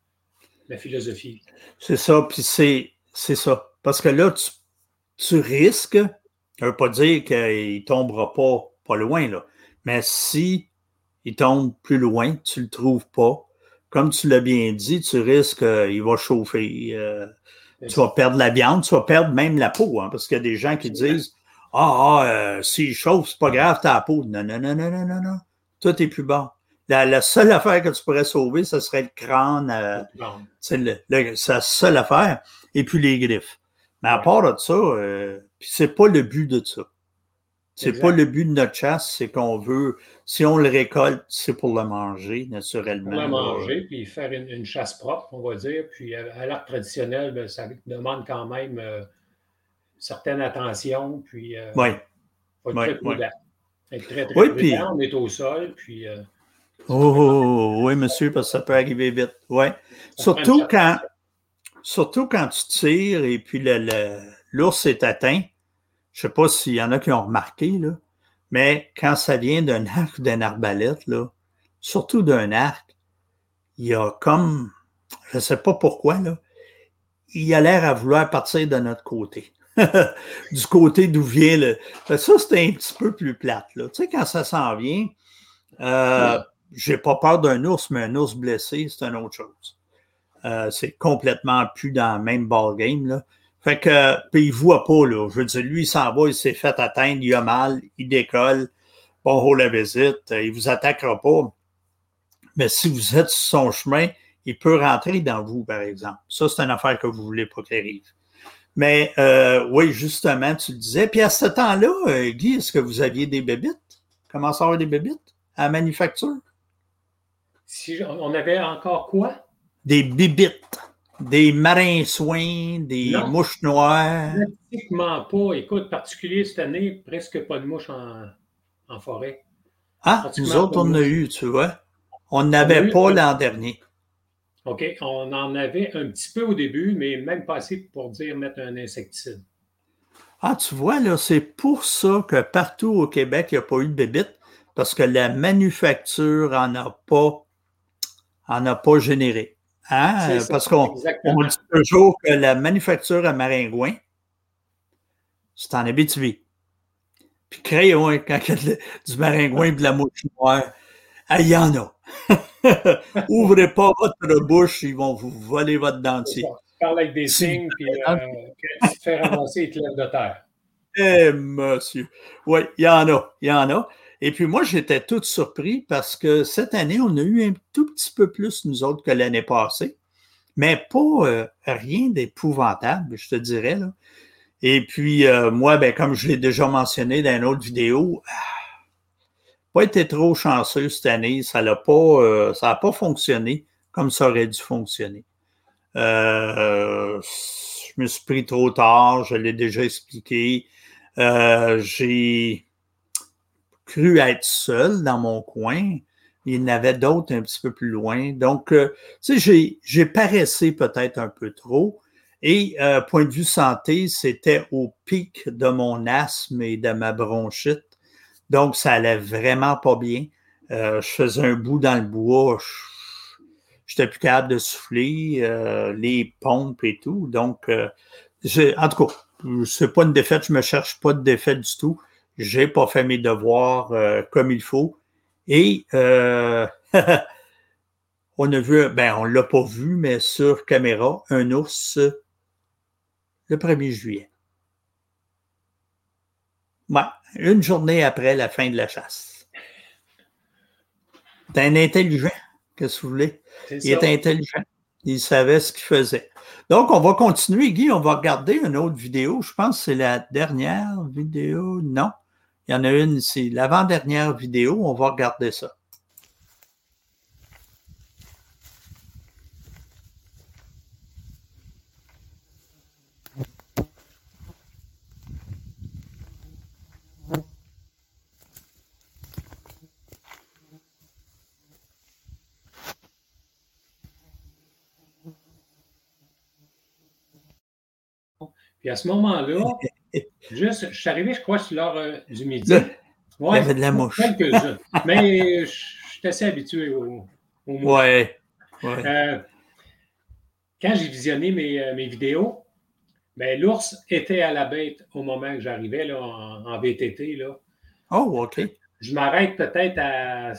ma philosophie. C'est ça, puis c'est, c'est ça. Parce que là, tu, tu risques, ça ne veut pas dire qu'il ne tombera pas, pas loin, là. Mais si il tombe plus loin, tu ne le trouves pas, comme tu l'as bien dit, tu risques qu'il va chauffer. Euh, tu vas perdre la viande, tu vas perdre même la peau, hein, parce qu'il y a des gens qui disent Ah, ah euh, s'il chauffe, c'est pas grave, t'as la peau. Non, non, non, non, non, non, non. Tout est plus bon. La, la seule affaire que tu pourrais sauver, ce serait le crâne. Euh, c'est le, le, la seule affaire. Et puis les griffes. Mais à part de ça, euh, puis c'est pas le but de ça. C'est exact. Pas le but de notre chasse, c'est qu'on veut, si on le récolte, c'est pour le manger, naturellement. Pour le manger, puis faire une, une chasse propre, on va dire. Puis à, à l'arc traditionnel, bien, ça demande quand même euh, certaine attention. Puis, euh, oui. faut être oui, très prudent. Oui. Être très, très oui, prudent. Puis... On est au sol, puis... Euh, oh, oh, oui, monsieur, parce que ça peut arriver vite. Oui. Surtout quand, surtout quand tu tires et puis le, le, l'ours est atteint. Je ne sais pas s'il y en a qui ont remarqué, là, mais quand ça vient d'un arc ou d'une arbalète, là, surtout d'un arc, il y a comme, je ne sais pas pourquoi, là, il a l'air à vouloir partir de notre côté. Du côté d'où vient le... Ça, c'est un petit peu plus plate. Là. Tu sais, quand ça s'en vient, euh, ouais. J'ai pas peur d'un ours, mais un ours blessé, c'est une autre chose. Euh, c'est complètement plus dans le même ballgame, là. Fait que, puis il voit pas, là. Je veux dire, lui, il s'en va, il s'est fait atteindre, il a mal, il décolle. Bonjour la visite, il vous attaquera pas. Mais si vous êtes sur son chemin, il peut rentrer dans vous, par exemple. Ça, c'est une affaire que vous voulez pas qu'il arrive. Mais, euh, oui, justement, tu le disais. Puis à ce temps-là, euh, Guy, est-ce que vous aviez des bébites? Comment ça avoir des bébites à la manufacture? Si on avait encore quoi? Des bébites. Des maringouins, des non, mouches noires. Pratiquement pas. Écoute, particulier cette année, presque pas de mouches en, en forêt. Ah, nous autres, on en a eu, tu vois. On n'avait pas un... l'an dernier. OK. On en avait un petit peu au début, mais même pas assez pour dire mettre un insecticide. Ah, tu vois, là, c'est pour ça que partout au Québec, il n'y a pas eu de bébites, parce que la manufacture n'en a pas, en a pas généré. Hein? Ça, parce qu'on on dit toujours que la manufacture à maringouin, c'est en Abitibi. Puis Crayon, quand il y a du maringouin et de la mouche noire, ah, il y en a. Ouvrez pas votre bouche, ils vont vous voler votre dentier. Tu parles avec des signes, puis euh, quand tu te fais ramasser, ils te lèvent de terre. Eh, monsieur. Oui, il y en a, il y en a. Et puis moi, j'étais tout surpris parce que cette année, on a eu un tout petit peu plus, nous autres, que l'année passée. Mais pas euh, rien d'épouvantable, je te dirais. Là. Et puis, euh, moi, ben, comme je l'ai déjà mentionné dans une autre vidéo, pas été trop chanceux cette année. Ça n'a pas, euh, ça n'a pas fonctionné comme ça aurait dû fonctionner. Euh, je me suis pris trop tard, je l'ai déjà expliqué. Euh, j'ai cru être seul dans mon coin. Il y en avait d'autres un petit peu plus loin. Donc, euh, tu sais, j'ai, j'ai paressé peut-être un peu trop. Et euh, point de vue santé, c'était au pic de mon asthme et de ma bronchite. Donc, ça allait vraiment pas bien. Euh, je faisais un bout dans le bois. Je n'étais plus capable de souffler, euh, les pompes et tout. Donc, euh, j'ai, en tout cas, c'est pas une défaite. Je me cherche pas de défaite du tout. J'ai pas fait mes devoirs euh, comme il faut. Et euh, on a vu, ben on l'a pas vu, mais sur caméra, un ours le premier juillet. Ouais, une journée après la fin de la chasse. C'est un intelligent, qu'est-ce que vous voulez? C'est il ça. Est intelligent. Il savait ce qu'il faisait. Donc, on va continuer, Guy, on va regarder une autre vidéo. Je pense que c'est la dernière vidéo. Non, il y en a une, c'est l'avant-dernière vidéo. On va regarder ça. Puis à ce moment-là, juste, je suis arrivé, je crois, sur l'heure euh, du midi. Là, Ouais, il y avait de la mouche. quelques-uns. Mais je suis assez habitué aux, aux mouches. Ouais, ouais. Euh, quand j'ai visionné mes, euh, mes vidéos, ben, l'ours était à la bête au moment que j'arrivais là, en, en V T T. Là. Oh, OK. Je m'arrête peut-être à,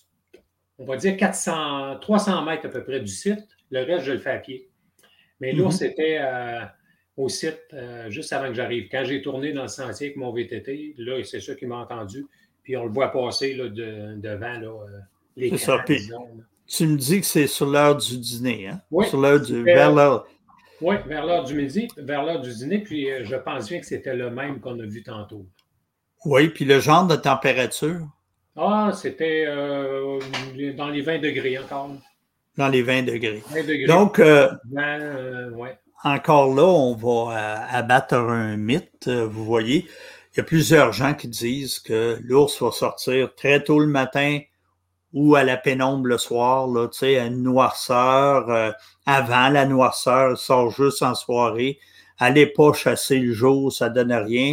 on va dire, quatre cents, trois cents mètres à peu près du site. Le reste, je le fais à pied. Mais l'ours Mhm. était euh, au site euh, juste avant que j'arrive. Quand j'ai tourné dans le sentier avec mon V T T, là, c'est ça qui m'a entendu. Puis on le voit passer là, de, devant là, euh, C'est l'écran, ça. Puis, disons. là. tu me dis que c'est sur l'heure du dîner, hein? Oui, Sur l'heure du. c'était- Vers l'heure. Oui, vers l'heure du midi, vers l'heure du dîner. Puis euh, je pense bien que c'était le même qu'on a vu tantôt. Oui, puis le genre de température, Ah, c'était euh, dans les vingt degrés encore. dans les vingt degrés. vingt degrés. Donc, euh, vingt, euh, ouais. encore là, on va euh, abattre un mythe. Euh, Vous voyez, il y a plusieurs gens qui disent que l'ours va sortir très tôt le matin ou à la pénombre le soir, là, tu sais, à une noirceur, euh, avant la noirceur, il sort juste en soirée. Allez pas chasser le jour, ça donne rien.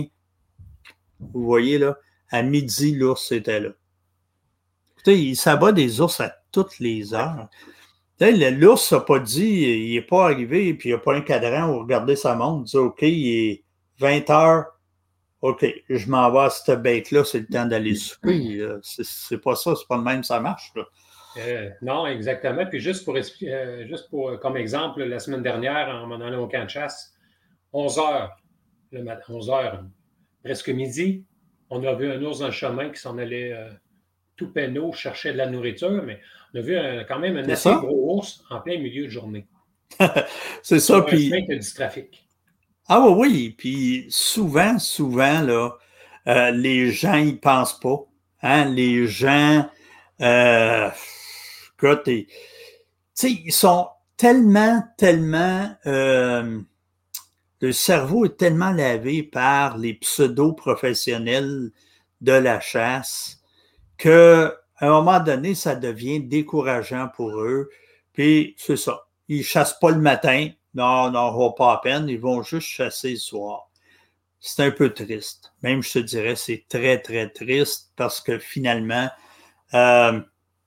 Vous voyez, là, à midi, l'ours était là. Écoutez, il s'abat des ours à toutes les heures. L'ours n'a pas dit, il n'est pas arrivé, puis il n'y a pas un cadran où regarder sa montre, dit OK, il est vingt heures, OK, je m'en vais à cette bête-là, c'est le temps d'aller souper. C'est pas ça, c'est pas le même, ça marche. Là. Euh, non, exactement. Puis juste pour, euh, juste pour comme exemple, la semaine dernière, en m'en allant au camp de chasse, onze heures, le matin, onze heures, presque midi, on a vu un ours dans le chemin qui s'en allait euh, tout penaud, cherchait de la nourriture, mais on a vu un, quand même un C'est assez ça? gros ours en plein milieu de journée. C'est ça, Sur un puis... chemin qui a du trafic. Ah oui, oui, puis souvent, souvent, là, euh, les gens y pensent pas. Hein? Les gens, euh, écoute, tu sais, ils sont tellement, tellement... Euh, le cerveau est tellement lavé par les pseudo-professionnels de la chasse que à un moment donné, ça devient décourageant pour eux. Puis, c'est ça. Ils ne chassent pas le matin. Non, non, on va pas à peine. Ils vont juste chasser le soir. C'est un peu triste. Même, je te dirais, c'est très, très triste parce que finalement, euh,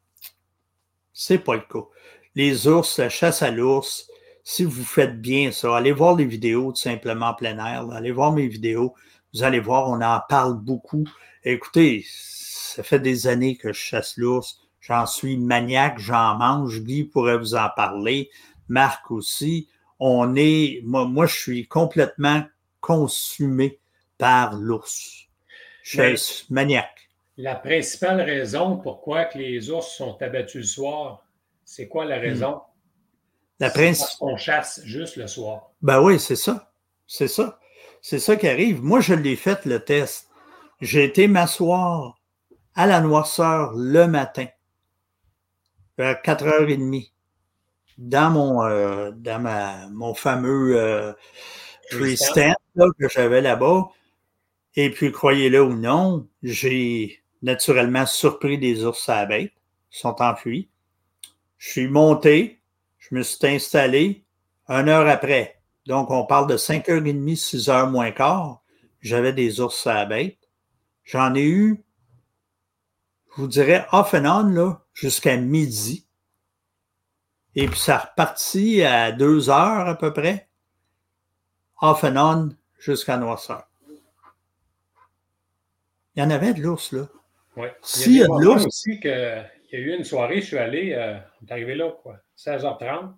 c'est pas le cas. Les ours, la chasse à l'ours, si vous faites bien ça, allez voir les vidéos tout simplement en plein air. Là. Allez voir mes vidéos. Vous allez voir, on en parle beaucoup. Écoutez, ça fait des années que je chasse l'ours. J'en suis maniaque, j'en mange. Guy pourrait vous en parler. Marc aussi. On est, moi, moi je suis complètement consumé par l'ours. Je suis maniaque. La principale raison pourquoi que les ours sont abattus le soir, c'est quoi la raison? Hmm. La c'est princi... parce qu'on chasse juste le soir. Ben oui, c'est ça. C'est ça. C'est ça qui arrive. Moi, je l'ai fait, le test. J'ai été m'asseoir à la noirceur le matin, vers quatre heures trente, dans mon, euh, dans ma, mon fameux euh, tree stand là, que j'avais là-bas. Et puis, croyez-le ou non, j'ai naturellement surpris des ours à la bête. Ils sont enfuis. Je suis monté, je me suis installé une heure après. Donc, on parle de cinq heures trente, six heures moins quart. J'avais des ours à la bête. J'en ai eu, je vous dirais, off and on, là, jusqu'à midi. Et puis, ça repartit à deux heures à peu près. Off and on jusqu'à noirceur. Il y en avait de l'ours, là. Oui. S'il y a de l'ours. aussi qu'il y a eu une soirée, je suis allé, euh, on est arrivé là, quoi, seize heures trente.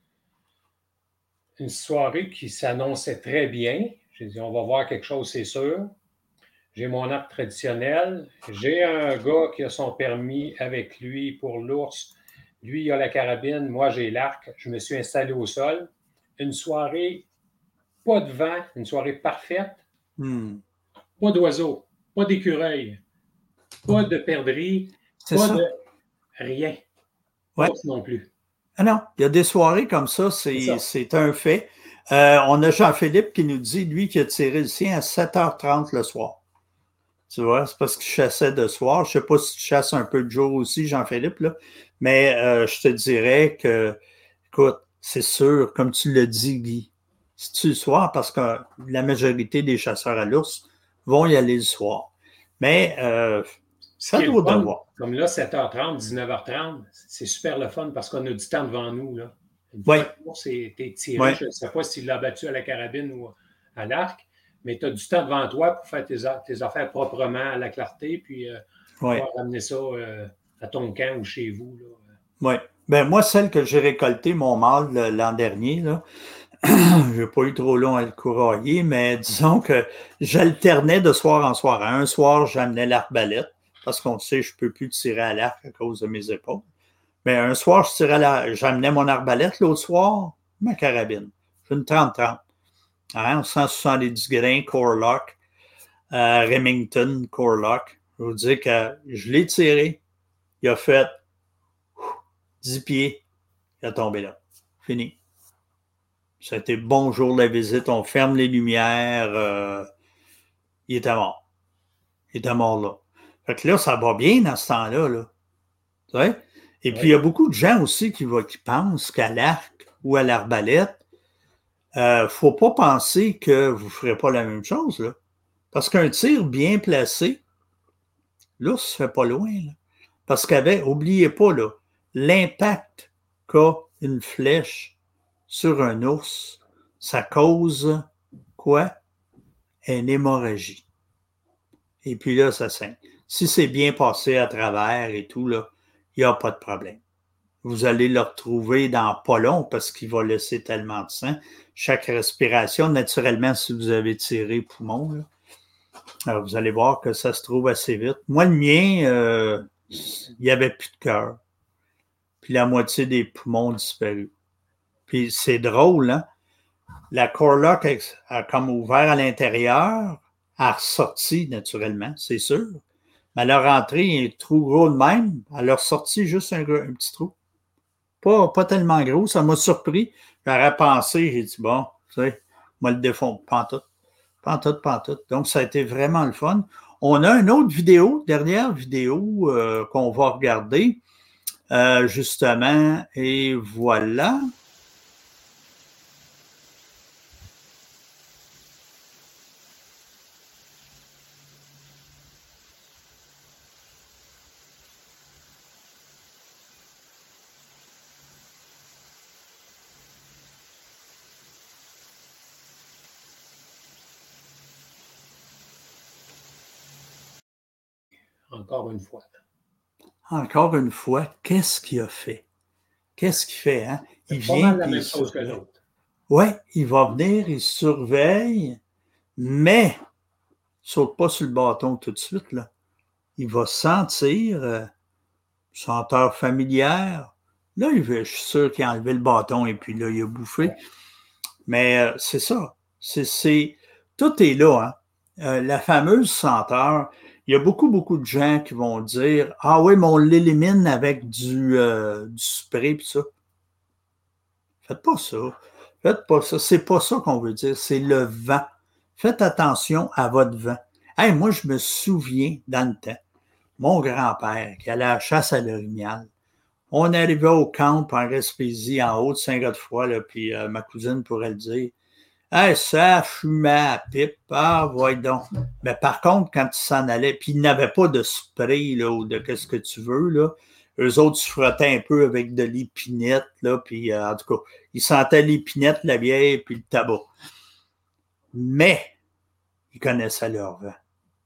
Une soirée qui s'annonçait très bien. J'ai dit, on va voir quelque chose, c'est sûr. J'ai mon arc traditionnel. J'ai un gars qui a son permis avec lui pour l'ours. Lui, il a la carabine. Moi, j'ai l'arc. Je me suis installé au sol. Une soirée, pas de vent, une soirée parfaite. Hmm. Pas d'oiseaux, pas d'écureuils, pas de perdrix, c'est pas ça. de rien. Ouais. Pas non plus. Ah non, il y a des soirées comme ça, c'est, c'est, c'est un fait. Euh, on a Jean-Philippe qui nous dit, lui, qui a tiré le sien à sept heures trente le soir. Tu vois, c'est parce qu'il chassait de soir. Je ne sais pas si tu chasses un peu de jour aussi, Jean-Philippe, là, mais euh, je te dirais que, écoute, c'est sûr, comme tu l'as dit, Guy, c'est le soir parce que la majorité des chasseurs à l'ours vont y aller le soir. Mais euh, ça doit devoir. Comme là, sept heures trente, dix-neuf heures trente, c'est super le fun parce qu'on a du temps devant nous. Là. Une oui. fois que l'ours est tiré, oui. je ne sais pas s'il l'a battu à la carabine ou à l'arc, mais tu as du temps devant toi pour faire tes, tes affaires proprement à la clarté, puis euh, oui. pouvoir ramener ça euh, à ton camp ou chez vous. Là. Oui. Ben moi, celle que j'ai récoltée, mon mâle, l'an dernier, là, je n'ai pas eu trop long à le courailler, mais disons que j'alternais de soir en soir. Un soir, j'amenais l'arbalète, parce qu'on sait que je ne peux plus tirer à l'arc à cause de mes épaules. Mais un soir, je tirais la... j'amenais mon arbalète. L'autre soir, ma carabine. J'ai une trente trente. Hein, cent soixante-dix grains, Core-Lock, euh, Remington, Core-Lock. Je vous dis que je l'ai tiré. Il a fait dix pieds. Il a tombé là. Fini. Ça a été bonjour la visite. On ferme les lumières. Euh, il était mort. Il était mort là. Fait que là, ça va bien dans ce temps-là. Là. Tu sais? Et puis, oui. Il y a beaucoup de gens aussi qui, va, qui pensent qu'à l'arc ou à l'arbalète, il ne faut pas penser que vous ne ferez pas la même chose. Là. Parce qu'un tir bien placé, l'ours ne fait pas loin. Là. Parce qu'avec, n'oubliez pas, là, l'impact qu'a une flèche sur un ours, ça cause quoi? Une hémorragie. Et puis là, ça saigne. Si c'est bien passé à travers et tout, là, il n'y a pas de problème. Vous allez le retrouver dans pas long parce qu'il va laisser tellement de sang. Chaque respiration, naturellement, si vous avez tiré poumon, là, alors vous allez voir que ça se trouve assez vite. Moi, le mien, euh, il n'y avait plus de cœur. Puis la moitié des poumons ont disparu. Puis c'est drôle, hein? La Core-Lock a, a comme ouvert à l'intérieur, a ressorti naturellement, c'est sûr. Mais leur entrée est trop gros de même. Elle a ressorti juste un, un petit trou. Pas, pas tellement gros, ça m'a surpris. J'aurais pensé, j'ai dit, bon, tu sais, moi le défond, pantoute, pantoute, pantoute. Donc, ça a été vraiment le fun. On a une autre vidéo, dernière vidéo euh, qu'on va regarder, euh, justement, et voilà. Encore une fois. Encore une fois, qu'est-ce qu'il a fait? Qu'est-ce qu'il fait, hein? Il vient. Pas mal la même chose que l'autre. Oui, il va venir, il surveille, mais il ne saute pas sur le bâton tout de suite, là. Il va sentir, euh, senteur familière. Là, il veut, je suis sûr qu'il a enlevé le bâton et puis là, il a bouffé. Mais euh, c'est ça. C'est, c'est, tout est là, hein? Euh, la fameuse senteur. Il y a beaucoup, beaucoup de gens qui vont dire « Ah oui, mais on l'élimine avec du, euh, du spray et ça. » Faites pas ça. Faites pas ça. C'est pas ça qu'on veut dire. C'est le vent. Faites attention à votre vent. Hey, moi, je me souviens dans le temps, mon grand-père qui allait à la chasse à l'orignal. On arrivait au camp en Gaspésie, en haut de Saint-Godefroy, là, puis euh, ma cousine pourrait le dire. Hey, ça fumait à pipe. Ah, voyons donc. Mais par contre, quand ils s'en allaient, puis ils n'avaient pas de spray, là, ou de qu'est-ce que tu veux, là. Eux autres se frottaient un peu avec de l'épinette, là, puis euh, en tout cas, ils sentaient l'épinette, la bière, puis le tabac. Mais, ils connaissaient leur vent.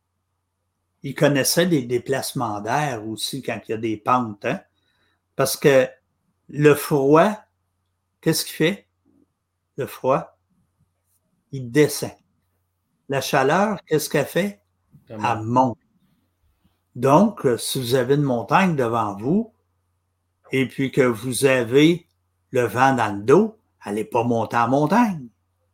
Ils connaissaient les déplacements d'air aussi quand il y a des pentes, hein? Parce que le froid, qu'est-ce qu'il fait? Le froid, il descend. La chaleur, qu'est-ce qu'elle fait? Elle monte. Donc, si vous avez une montagne devant vous et puis que vous avez le vent dans le dos, allez pas monter en montagne.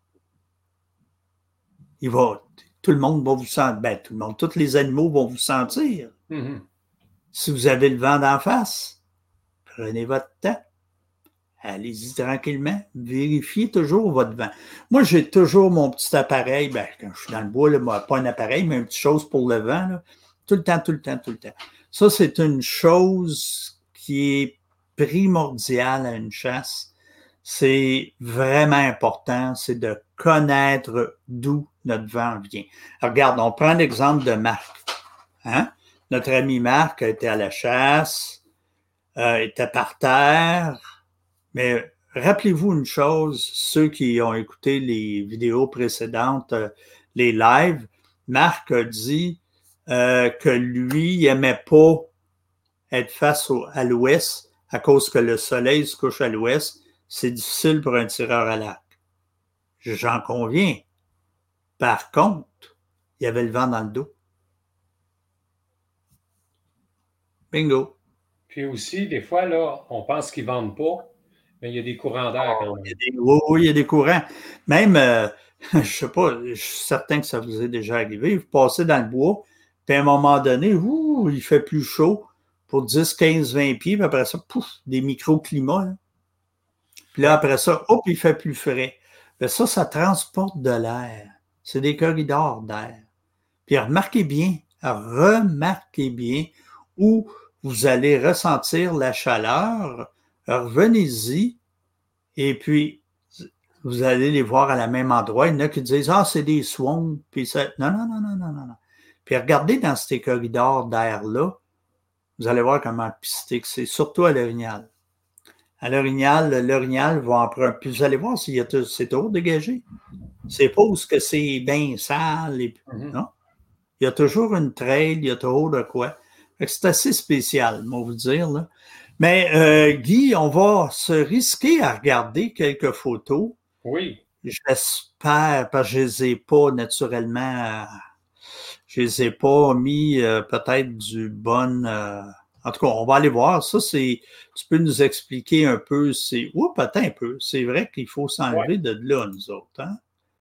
Il va, tout le monde va vous sentir, ben tout le monde, tous les animaux vont vous sentir. Mm-hmm. Si vous avez le vent d'en face, prenez votre temps. Allez-y tranquillement. Vérifiez toujours votre vent. Moi, j'ai toujours mon petit appareil. Ben, quand je suis dans le bois, là, moi, pas un appareil, mais une petite chose pour le vent. Là. Tout le temps, tout le temps, tout le temps. Ça, c'est une chose qui est primordiale à une chasse. c'est vraiment important, c'est de connaître d'où notre vent vient. Alors, regarde, on prend l'exemple de Marc. Hein? Notre ami Marc était à la chasse, euh, était par terre, mais rappelez-vous une chose, ceux qui ont écouté les vidéos précédentes, euh, les lives, Marc a dit euh, que lui, il n'aimait pas être face au, à l'ouest à cause que le soleil se couche à l'ouest. C'est difficile pour un tireur à l'arc. J'en conviens. Par contre, il y avait le vent dans le dos. Bingo. Puis aussi, des fois, là, on pense qu'ils ne vendent pas, mais il y a des courants d'air quand même. Il y a des, oui, oui, il y a des courants. Même, euh, je ne sais pas, je suis certain que ça vous est déjà arrivé. Vous passez dans le bois, puis à un moment donné, ouh, il fait plus chaud pour dix, quinze, vingt pieds, puis après ça, pouf, des microclimats. Là. Puis là, après ça, hop, il fait plus frais. Puis ça, ça transporte de l'air. C'est des corridors d'air. Puis remarquez bien, remarquez bien où vous allez ressentir la chaleur. Revenez-y et puis vous allez les voir à la même endroit. Il y en a qui disent « Ah, c'est des swamps. » Puis ça... Non, non, non, non, non, non, non. Puis regardez dans ces corridors d'air-là, vous allez voir comment pister que c'est, surtout à l'Orignal. À l'Orignal, l'Orignal va en prendre. Puis vous allez voir s'il y a t- c'est toujours dégagé. C'est pas où que c'est bien sale. Et... Mm-hmm. Non. Il y a toujours une trail, il y a toujours de quoi. Fait que c'est assez spécial, moi vous dire. Là. Mais euh, Guy, on va se risquer à regarder quelques photos. Oui. J'espère, parce que je les ai pas naturellement, je les ai pas mis euh, peut-être du bon. Euh, en tout cas, on va aller voir. Ça, c'est. Tu peux nous expliquer un peu, c'est. Ouh, peut-être un peu. C'est vrai qu'il faut s'enlever ouais. de là, nous autres, hein?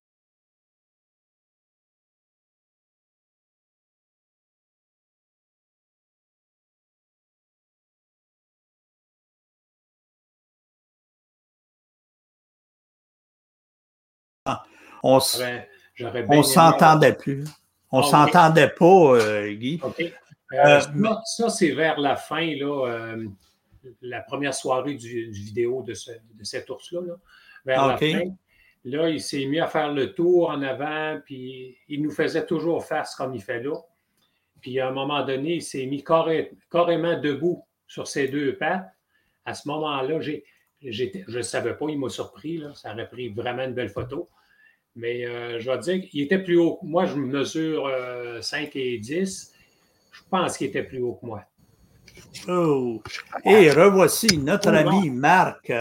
On, j'aurais, j'aurais on s'entendait plus. On ne okay. s'entendait pas, euh, Guy. OK. Euh, euh, ça, mais... ça, c'est vers la fin, là, euh, la première soirée du, du vidéo de, ce, de cet ours-là. Là. Vers okay. la fin, là, il s'est mis à faire le tour en avant, puis il nous faisait toujours face comme il fait là. Puis à un moment donné, il s'est mis carré, carrément debout sur ses deux pattes. À ce moment-là, j'ai, j'étais, je ne savais pas, il m'a surpris. Là. Ça aurait pris vraiment une belle photo. Mais euh, je vais te dire qu'il était plus haut. Moi, je mesure euh, cinq et dix. Je pense qu'il était plus haut que moi. Oh! Et revoici notre oh, ami bon. Marc.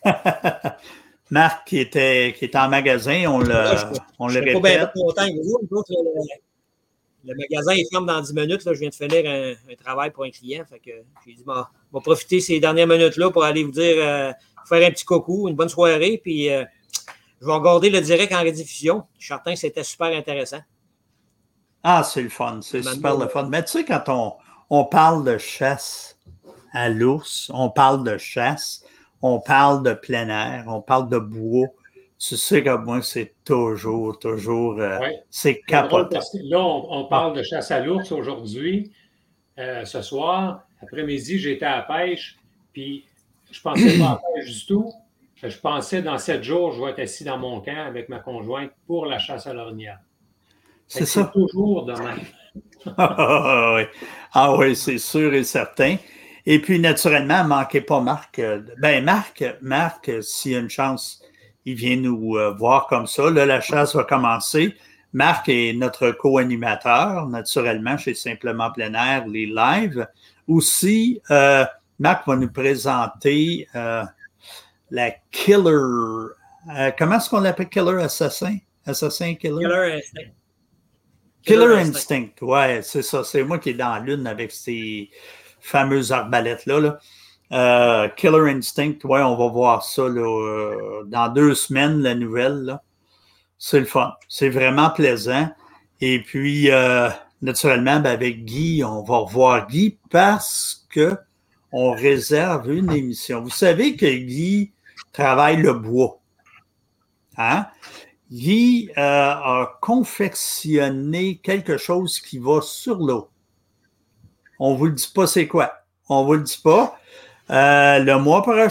Marc qui était, qui était en magasin. On le, là, je, on je le répète. Pas bien content avec vous. Le, le magasin est ferme dans dix minutes. Là, je viens de finir un, un travail pour un client. Fait que j'ai dit, bon, on va profiter ces dernières minutes-là pour aller vous dire, euh, faire un petit coucou, une bonne soirée. Puis... Euh, je vais regarder le direct en rediffusion. Je suis certain que c'était super intéressant. Ah, c'est le fun. C'est Maintenant, super le fun. Mais tu sais, quand on, on parle de chasse à l'ours, on parle de chasse, on parle de plein air, on parle de bois. Tu sais que moi, c'est toujours, toujours, euh, ouais. c'est capotant. Là, on, on parle de chasse à l'ours aujourd'hui. Euh, ce soir, après-midi, j'étais à la pêche, puis je pensais pas à la pêche du tout. Je pensais, dans sept jours, je vais être assis dans mon camp avec ma conjointe pour la chasse à l'orignal. C'est ça. C'est toujours de même. ah oui, ah, oui c'est sûr et certain. Et puis, naturellement, manquez pas Marc. Ben, Marc, Marc, s'il y a une chance, il vient nous voir comme ça. Là, la chasse va commencer. Marc est notre co-animateur, naturellement, chez Simplement Plein Air, les lives. Aussi, euh, Marc va nous présenter... Euh, la killer. Euh, comment est-ce qu'on l'appelle killer assassin? Assassin killer? Killer instinct. Killer, killer instinct. instinct. Ouais, c'est ça. C'est moi qui est dans la lune avec ces fameuses arbalètes-là. Là. Euh, killer instinct, ouais, on va voir ça là, euh, dans deux semaines, la nouvelle. Là. C'est le fun. C'est vraiment plaisant. Et puis, euh, naturellement, ben, avec Guy, on va revoir Guy parce que on réserve une émission. Vous savez que Guy travaille le bois. Hein? Guy euh, a confectionné quelque chose qui va sur l'eau. On ne vous le dit pas c'est quoi. On ne vous le dit pas. Euh, le mois prochain,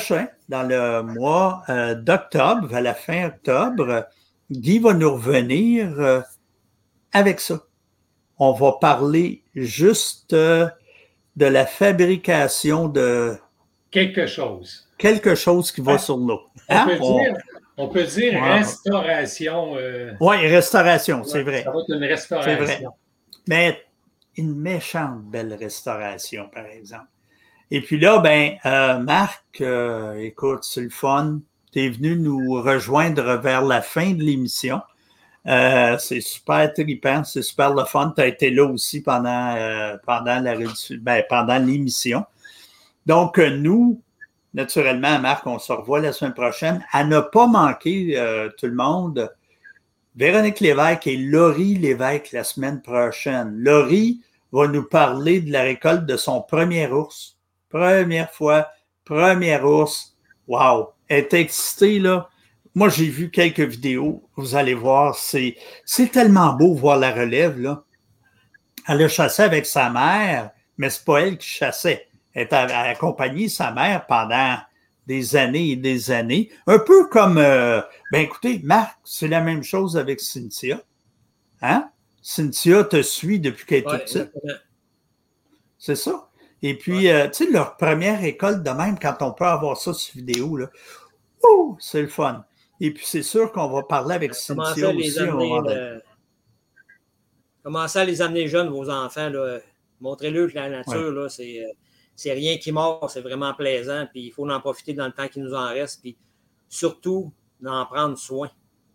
dans le mois euh, d'octobre, à la fin octobre, Guy va nous revenir euh, avec ça. On va parler juste euh, de la fabrication de... Quelque chose. Quelque chose qui va ah, sur l'eau. Hein? On, peut on... dire, on peut dire ouais. restauration. Euh... Oui, restauration, c'est vrai. Ça va être une restauration. C'est vrai. Mais une méchante belle restauration, par exemple. Et puis là, ben, euh, Marc, euh, écoute, c'est le fun. Tu es venu nous rejoindre vers la fin de l'émission. Euh, c'est super trippant, c'est super le fun. Tu as été là aussi pendant, euh, pendant, la, ben, pendant l'émission. Donc, nous, naturellement, Marc, on se revoit la semaine prochaine. À ne pas manquer, euh, tout le monde, Véronique Lévesque et Laurie Lévesque la semaine prochaine. Laurie va nous parler de la récolte de son premier ours. Première fois, premier ours. Wow! Elle est excitée, là. Moi, j'ai vu quelques vidéos. Vous allez voir, c'est, c'est tellement beau voir la relève, là. Elle a chassé avec sa mère, mais c'est pas elle qui chassait. Elle a accompagné sa mère pendant des années et des années. Un peu comme, euh, ben écoutez, Marc, c'est la même chose avec Cynthia. Hein? Cynthia te suit depuis qu'elle est ouais, toute petite. C'est ça. Et puis, ouais. euh, tu sais, leur première école de même, quand on peut avoir ça sur vidéo, là, ouh, c'est le fun. Et puis, c'est sûr qu'on va parler avec Comment Cynthia aussi. Amener, le... Commencez à les amener jeunes, vos enfants. Là. Montrez-leur que la nature, ouais. là, c'est, c'est rien qui mord, c'est vraiment plaisant. Puis il faut en profiter dans le temps qui nous en reste. Puis surtout, d'en prendre soin.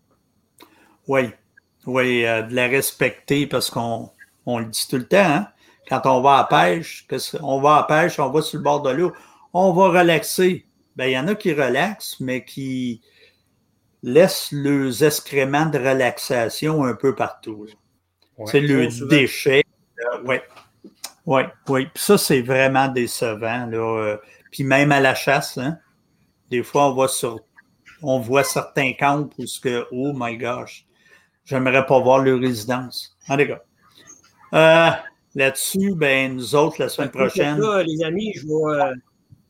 Oui, oui, euh, de la respecter parce qu'on on le dit tout le temps, hein? Quand on va à la pêche, on va à la pêche, on va sur le bord de l'eau, on va relaxer. Bien, il y en a qui relaxent, mais qui laissent leurs excréments de relaxation un peu partout. Ouais, c'est le déchet. Oui, oui, oui. Puis ça, c'est vraiment décevant. Là. Puis même à la chasse, hein? Des fois, on voit sur on voit certains camps où ce que, oh my gosh, j'aimerais pas voir leur résidence. En tout cas. Euh, là-dessus, ben, nous autres, la semaine prochaine. Là, les amis, je vais, euh,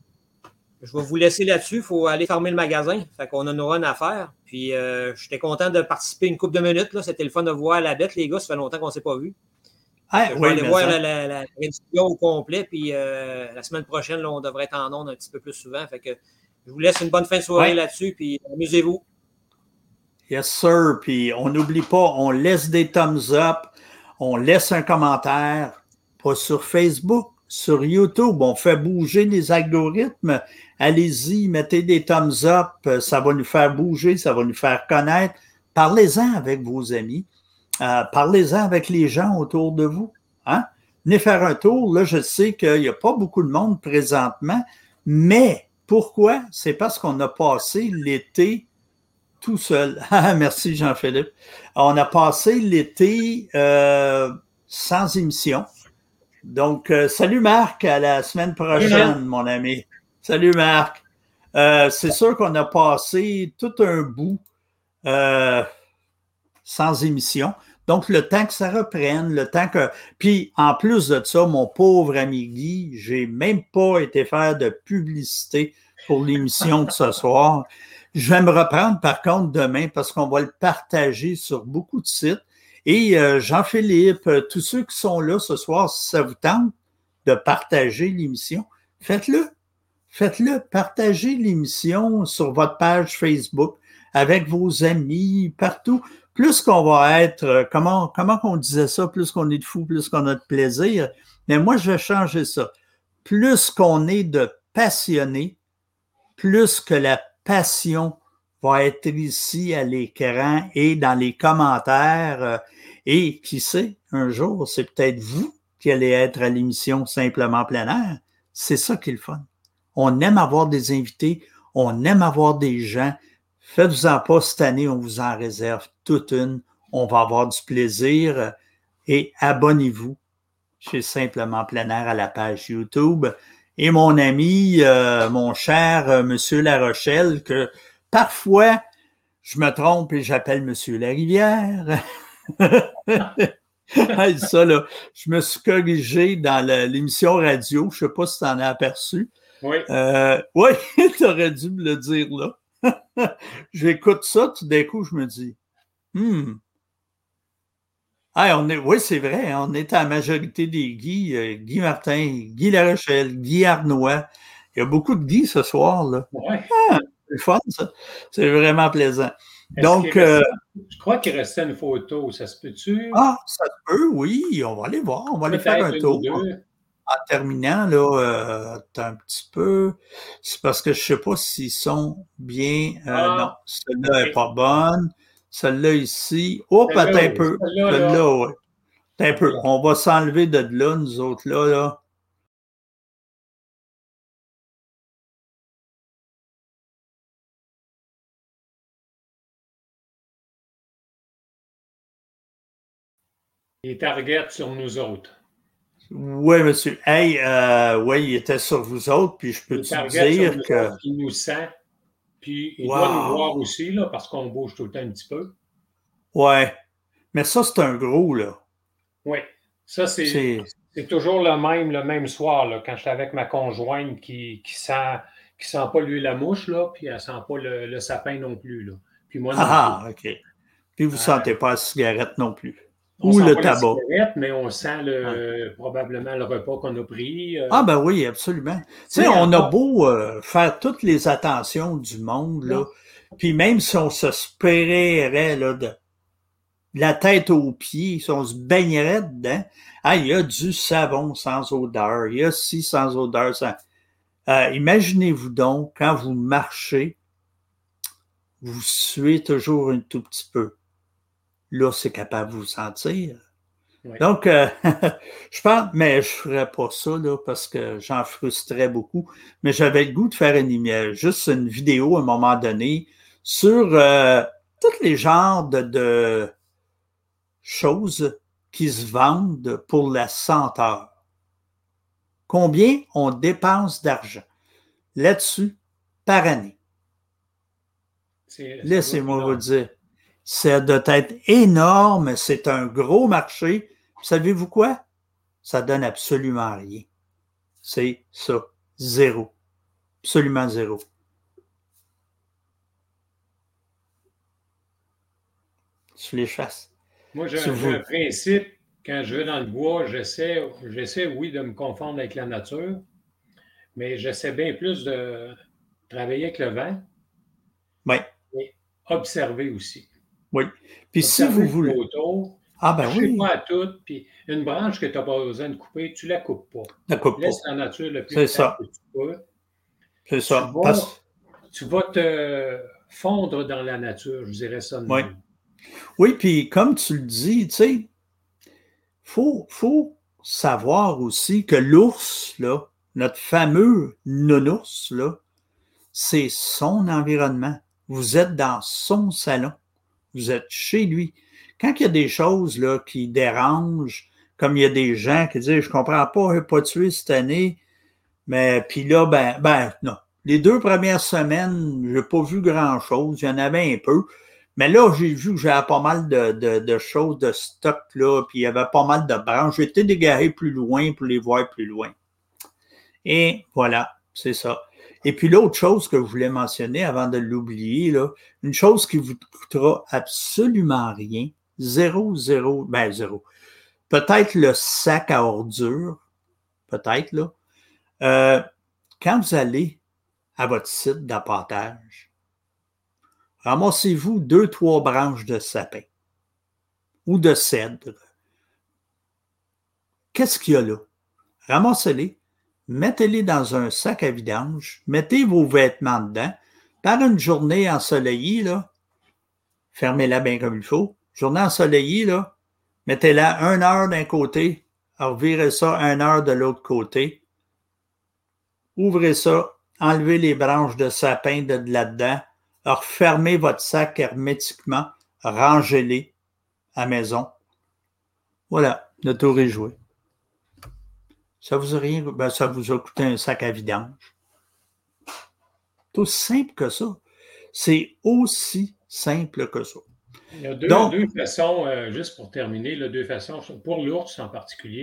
je vais vous laisser là-dessus. Il faut aller fermer le magasin. Fait qu'on en aura une affaire. Puis, euh, j'étais content de participer une couple de minutes. Là. C'était le fun de voir la bête, les gars. Ça fait longtemps qu'on ne s'est pas vu. Ah, je vais oui, aller voir la, la, la réduction au complet. Puis, euh, la semaine prochaine, là, on devrait être en onde un petit peu plus souvent. Fait que je vous laisse une bonne fin de soirée ouais. là-dessus. Puis, amusez-vous. Yes, sir. Puis, on n'oublie pas, on laisse des thumbs up. On laisse un commentaire, pas sur Facebook, sur YouTube. On fait bouger les algorithmes. Allez-y, mettez des thumbs up. Ça va nous faire bouger, ça va nous faire connaître. Parlez-en avec vos amis. Euh, parlez-en avec les gens autour de vous. Hein? Venez faire un tour. Là, je sais qu'il n'y a pas beaucoup de monde présentement, mais pourquoi? C'est parce qu'on a passé l'été tout seul. Merci Jean-Philippe. On a passé l'été euh, sans émission. Donc, euh, salut Marc, à la semaine prochaine, oui, mon ami. Salut Marc. Euh, c'est sûr qu'on a passé tout un bout euh, sans émission. Donc, le temps que ça reprenne, le temps que... Puis, en plus de ça, mon pauvre ami Guy, j'ai même pas été faire de publicité pour l'émission de ce soir. Je vais me reprendre par contre demain parce qu'on va le partager sur beaucoup de sites. Et euh, Jean-Philippe, euh, tous ceux qui sont là ce soir, si ça vous tente de partager l'émission, faites-le. Faites-le. Partagez l'émission sur votre page Facebook avec vos amis, partout. Plus qu'on va être, euh, comment, comment on disait ça, plus qu'on est de fous, plus qu'on a de plaisir. Mais moi, je vais changer ça. Plus qu'on est de passionnés, plus que la passion va être ici à l'écran et dans les commentaires. Et qui sait, un jour, c'est peut-être vous qui allez être à l'émission Simplement Plein Air. C'est ça qui est le fun. On aime avoir des invités, on aime avoir des gens. Faites-vous-en pas cette année, on vous en réserve toute une. On va avoir du plaisir. Et abonnez-vous chez Simplement Plein Air à la page YouTube. Et mon ami, euh, mon cher euh, Monsieur Larochelle, que parfois, je me trompe et j'appelle Monsieur Larivière. Ça, là, je me suis corrigé dans la, l'émission radio. Je ne sais pas si tu en as aperçu. Oui. Euh, oui, tu aurais dû me le dire là. J'écoute ça, tout d'un coup, je me dis, hmm. Ah, on est, oui, c'est vrai, hein, on est à la majorité des Guy, euh, Guy Martin, Guy Larochelle, Guy Arnois. Il y a beaucoup de Guy ce soir, là. Oui. Ah, c'est le fun, ça. C'est vraiment plaisant. Est-ce Donc, qu'il restait, euh, je crois qu'il restait une photo, ça se peut-tu? ah, ça se peut, oui, on va aller voir, on va aller faire Peut-être un une ou tour. deux. En terminant, là, euh, attends un petit peu. C'est parce que je ne sais pas s'ils sont bien. Euh, Ah, non, celle-là n'est ok. pas bonne. Celle-là ici. Oh, Celle-là, peut-être un oui. peu. Celle-là, là. Celle-là, oui. Un peu. Voilà. On va s'enlever de là, nous autres, là, là. Il target sur nous autres. Oui, monsieur. Hey, euh, oui, il était sur vous autres, puis je peux Il te target sur dire nous que. autres, il nous sent, puis il doit nous voir Wow! aussi, là, parce qu'on bouge tout le temps un petit peu. Ouais. Mais ça, c'est un gros, là. Oui. Ça, c'est, C'est. c'est toujours le même, le même soir, là, quand je suis avec ma conjointe qui, qui sent, qui sent pas lui la mouche, là, puis elle sent pas le, le sapin non plus, là. Puis moi non plus. Ah, ah, OK. Puis vous ne Euh, sentez pas la cigarette non plus. on Ou sent le pas la tabac. cigarette, mais on sent Ouais. le, probablement le repas qu'on a pris. euh. Ah ben oui, absolument. Tu sais, Tu sais, on a encore- beau euh, faire toutes les attentions du monde, là, Non. puis même si on se sprayerait là, de la tête aux pieds, si on se baignerait dedans, ah, il y a du savon sans odeur, il y a ci sans odeur. Sans... Euh, imaginez-vous donc, quand vous marchez, vous suez toujours un tout petit peu. Là, c'est capable de vous sentir. Oui. Donc, euh, je pense, mais je ferais pas ça, là, parce que j'en frustrais beaucoup. Mais j'avais le goût de faire une, euh, juste une vidéo à un moment donné sur euh, tous les genres de, de choses qui se vendent pour la senteur. Combien on dépense d'argent là-dessus par année? C'est- ça doit être Laissez-moi vous énorme. dire, ça doit être énorme, c'est un gros marché. Savez-vous quoi? Ça donne absolument rien. C'est ça. Zéro. Absolument zéro. Tu les chasses. Moi, j'ai Si un, j'ai vous... un principe. Quand je vais dans le bois, j'essaie, j'essaie, oui, de me confondre avec la nature, mais j'essaie bien plus de travailler avec le vent Oui, et observer aussi. oui. Puis si Observer vous le voulez... photo, Ah ben toucher oui, pas à tout, puis une branche que tu n'as pas besoin de couper, tu la coupes pas. ne coupe Laisse pas. la nature le plus C'est de temps ça. que tu peux. C'est Tu ça. vas, Parce... tu vas te fondre dans la nature, je dirais ça de Oui. même. Oui, puis comme tu le dis, tu sais, faut, faut savoir aussi que l'ours, là, notre fameux nounours, là, c'est son environnement. Vous êtes dans son salon. Vous êtes chez lui. Quand il y a des choses là, qui dérangent, comme il y a des gens qui disent « Je comprends pas, je n'ai pas tué cette année », mais puis là, ben, ben non. Les deux premières semaines, j'ai pas vu grand-chose. Il y en avait un peu. Mais là, j'ai vu que j'avais pas mal de, de, de choses, de stock, là, puis il y avait pas mal de branches. J'étais dégaré plus loin pour les voir plus loin. Et voilà, c'est ça. Et puis l'autre chose que je voulais mentionner avant de l'oublier, là, une chose qui vous coûtera absolument rien, zéro, zéro, ben zéro. Peut-être le sac à ordures, peut-être, là. Euh, quand vous allez à votre site d'appâtage, ramassez-vous deux, trois branches de sapin ou de cèdre. Qu'est-ce qu'il y a là? Ramassez-les, mettez-les dans un sac à vidange, mettez vos vêtements dedans. Par une journée ensoleillée, là, fermez-la bien comme il faut. Journée ensoleillée, là, mettez-la une heure d'un côté, revirez ça une heure de l'autre côté. Ouvrez ça, enlevez les branches de sapin de là-dedans, refermez votre sac hermétiquement, rangez-les à la maison. Voilà, le tour est joué. Ça vous a rien, ben ça vous a coûté un sac à vidange. C'est aussi simple que ça. C'est aussi simple que ça. Il y a deux, Donc, deux façons, euh, juste pour terminer, là, deux façons, pour l'ours en particulier, là,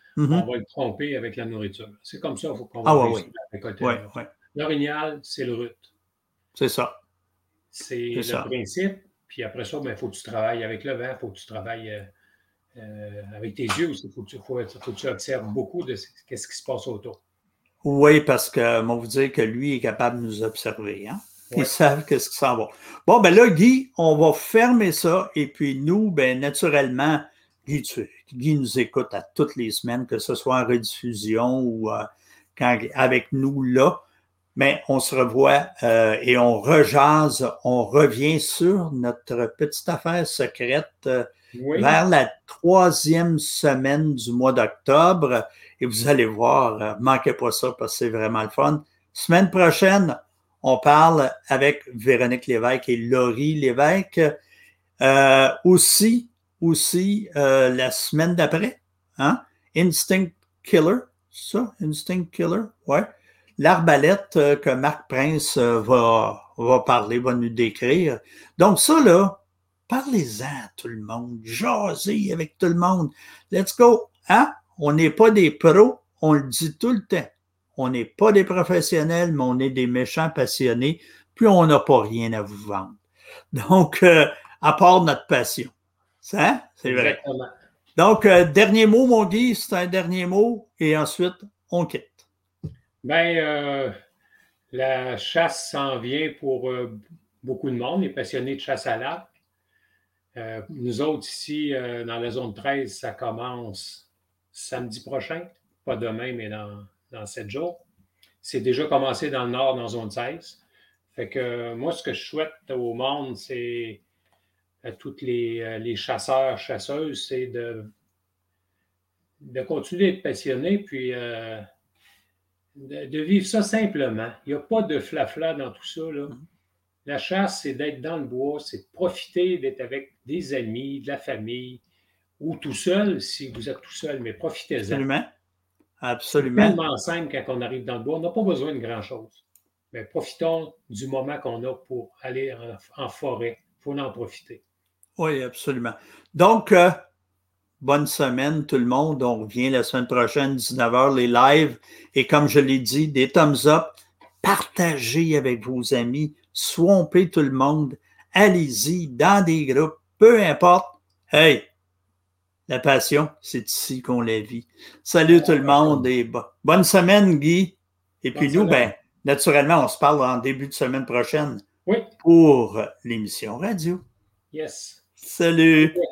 Mm-hmm. On va le tromper avec la nourriture. C'est comme ça qu'on va ah, ouais, réussir oui. à récolter. Ouais, ouais. L'orignal, c'est le rut. C'est ça. C'est le ça. principe. Puis après ça, il ben, faut que tu travailles avec le vent, il faut que tu travailles euh, euh, avec tes yeux aussi. Il faut, faut, faut que tu observes beaucoup de ce qui se passe autour. Oui, parce que, on vous dire que lui est capable de nous observer. Hein? Ils Ouais. savent qu'est-ce qui s'en va. Bon, ben là, Guy, on va fermer ça. Et puis nous, ben naturellement, Guy, tu, Guy nous écoute à toutes les semaines, que ce soit en rediffusion ou euh, quand, avec nous là. Mais on se revoit euh, et on rejase, on revient sur notre petite affaire secrète euh, oui. vers la troisième semaine du mois d'octobre. Et vous allez voir, euh, manquez pas ça parce que c'est vraiment le fun. Semaine prochaine, on parle avec Véronique Lévesque et Laurie Lévesque. Euh, aussi, aussi euh, la semaine d'après, hein? Instinct Killer, ça? Instinct Killer, ouais. L'arbalète euh, que Marc Prince euh, va, va parler, va nous décrire. Donc ça, là, parlez-en à tout le monde, jasez avec tout le monde. Let's go! Hein? On n'est pas des pros, on le dit tout le temps. On n'est pas des professionnels, mais on est des méchants passionnés, puis on n'a pas rien à vous vendre. Donc, euh, à part notre passion. Ça, c'est vrai. Exactement. Donc, euh, dernier mot, mon Guy, c'est un dernier mot, et ensuite, on quitte. Bien, euh, la chasse s'en vient pour euh, beaucoup de monde, les passionnés de chasse à l'arc. Euh, nous autres, ici, euh, dans la zone treize, ça commence samedi prochain, pas demain, mais dans, dans sept jours. C'est déjà commencé dans le nord, dans la zone seize. Fait que euh, moi, ce que je souhaite au monde, c'est à tous les, euh, les chasseurs, chasseuses, c'est de, de continuer d'être passionnés, puis euh, de, de vivre ça simplement. Il n'y a pas de flafla dans tout ça, là. La chasse, c'est d'être dans le bois, c'est de profiter d'être avec des amis, de la famille, ou tout seul, si vous êtes tout seul, mais profitez-en. Absolument. Absolument. C'est tellement simple quand on arrive dans le bois, on n'a pas besoin de grand-chose. Mais profitons du moment qu'on a pour aller en, en forêt. Il faut en profiter. Oui, absolument. Donc, euh, bonne semaine tout le monde. On revient la semaine prochaine, dix-neuf heures, les lives. Et comme je l'ai dit, des thumbs up. Partagez avec vos amis. Swampez tout le monde. Allez-y dans des groupes. Peu importe. Hey, la passion, c'est ici qu'on la vit. Salut tout le monde et bo- bonne semaine, Guy. Et puis nous, ben, naturellement, on se parle en début de semaine prochaine oui. pour l'émission radio. Yes. Salut.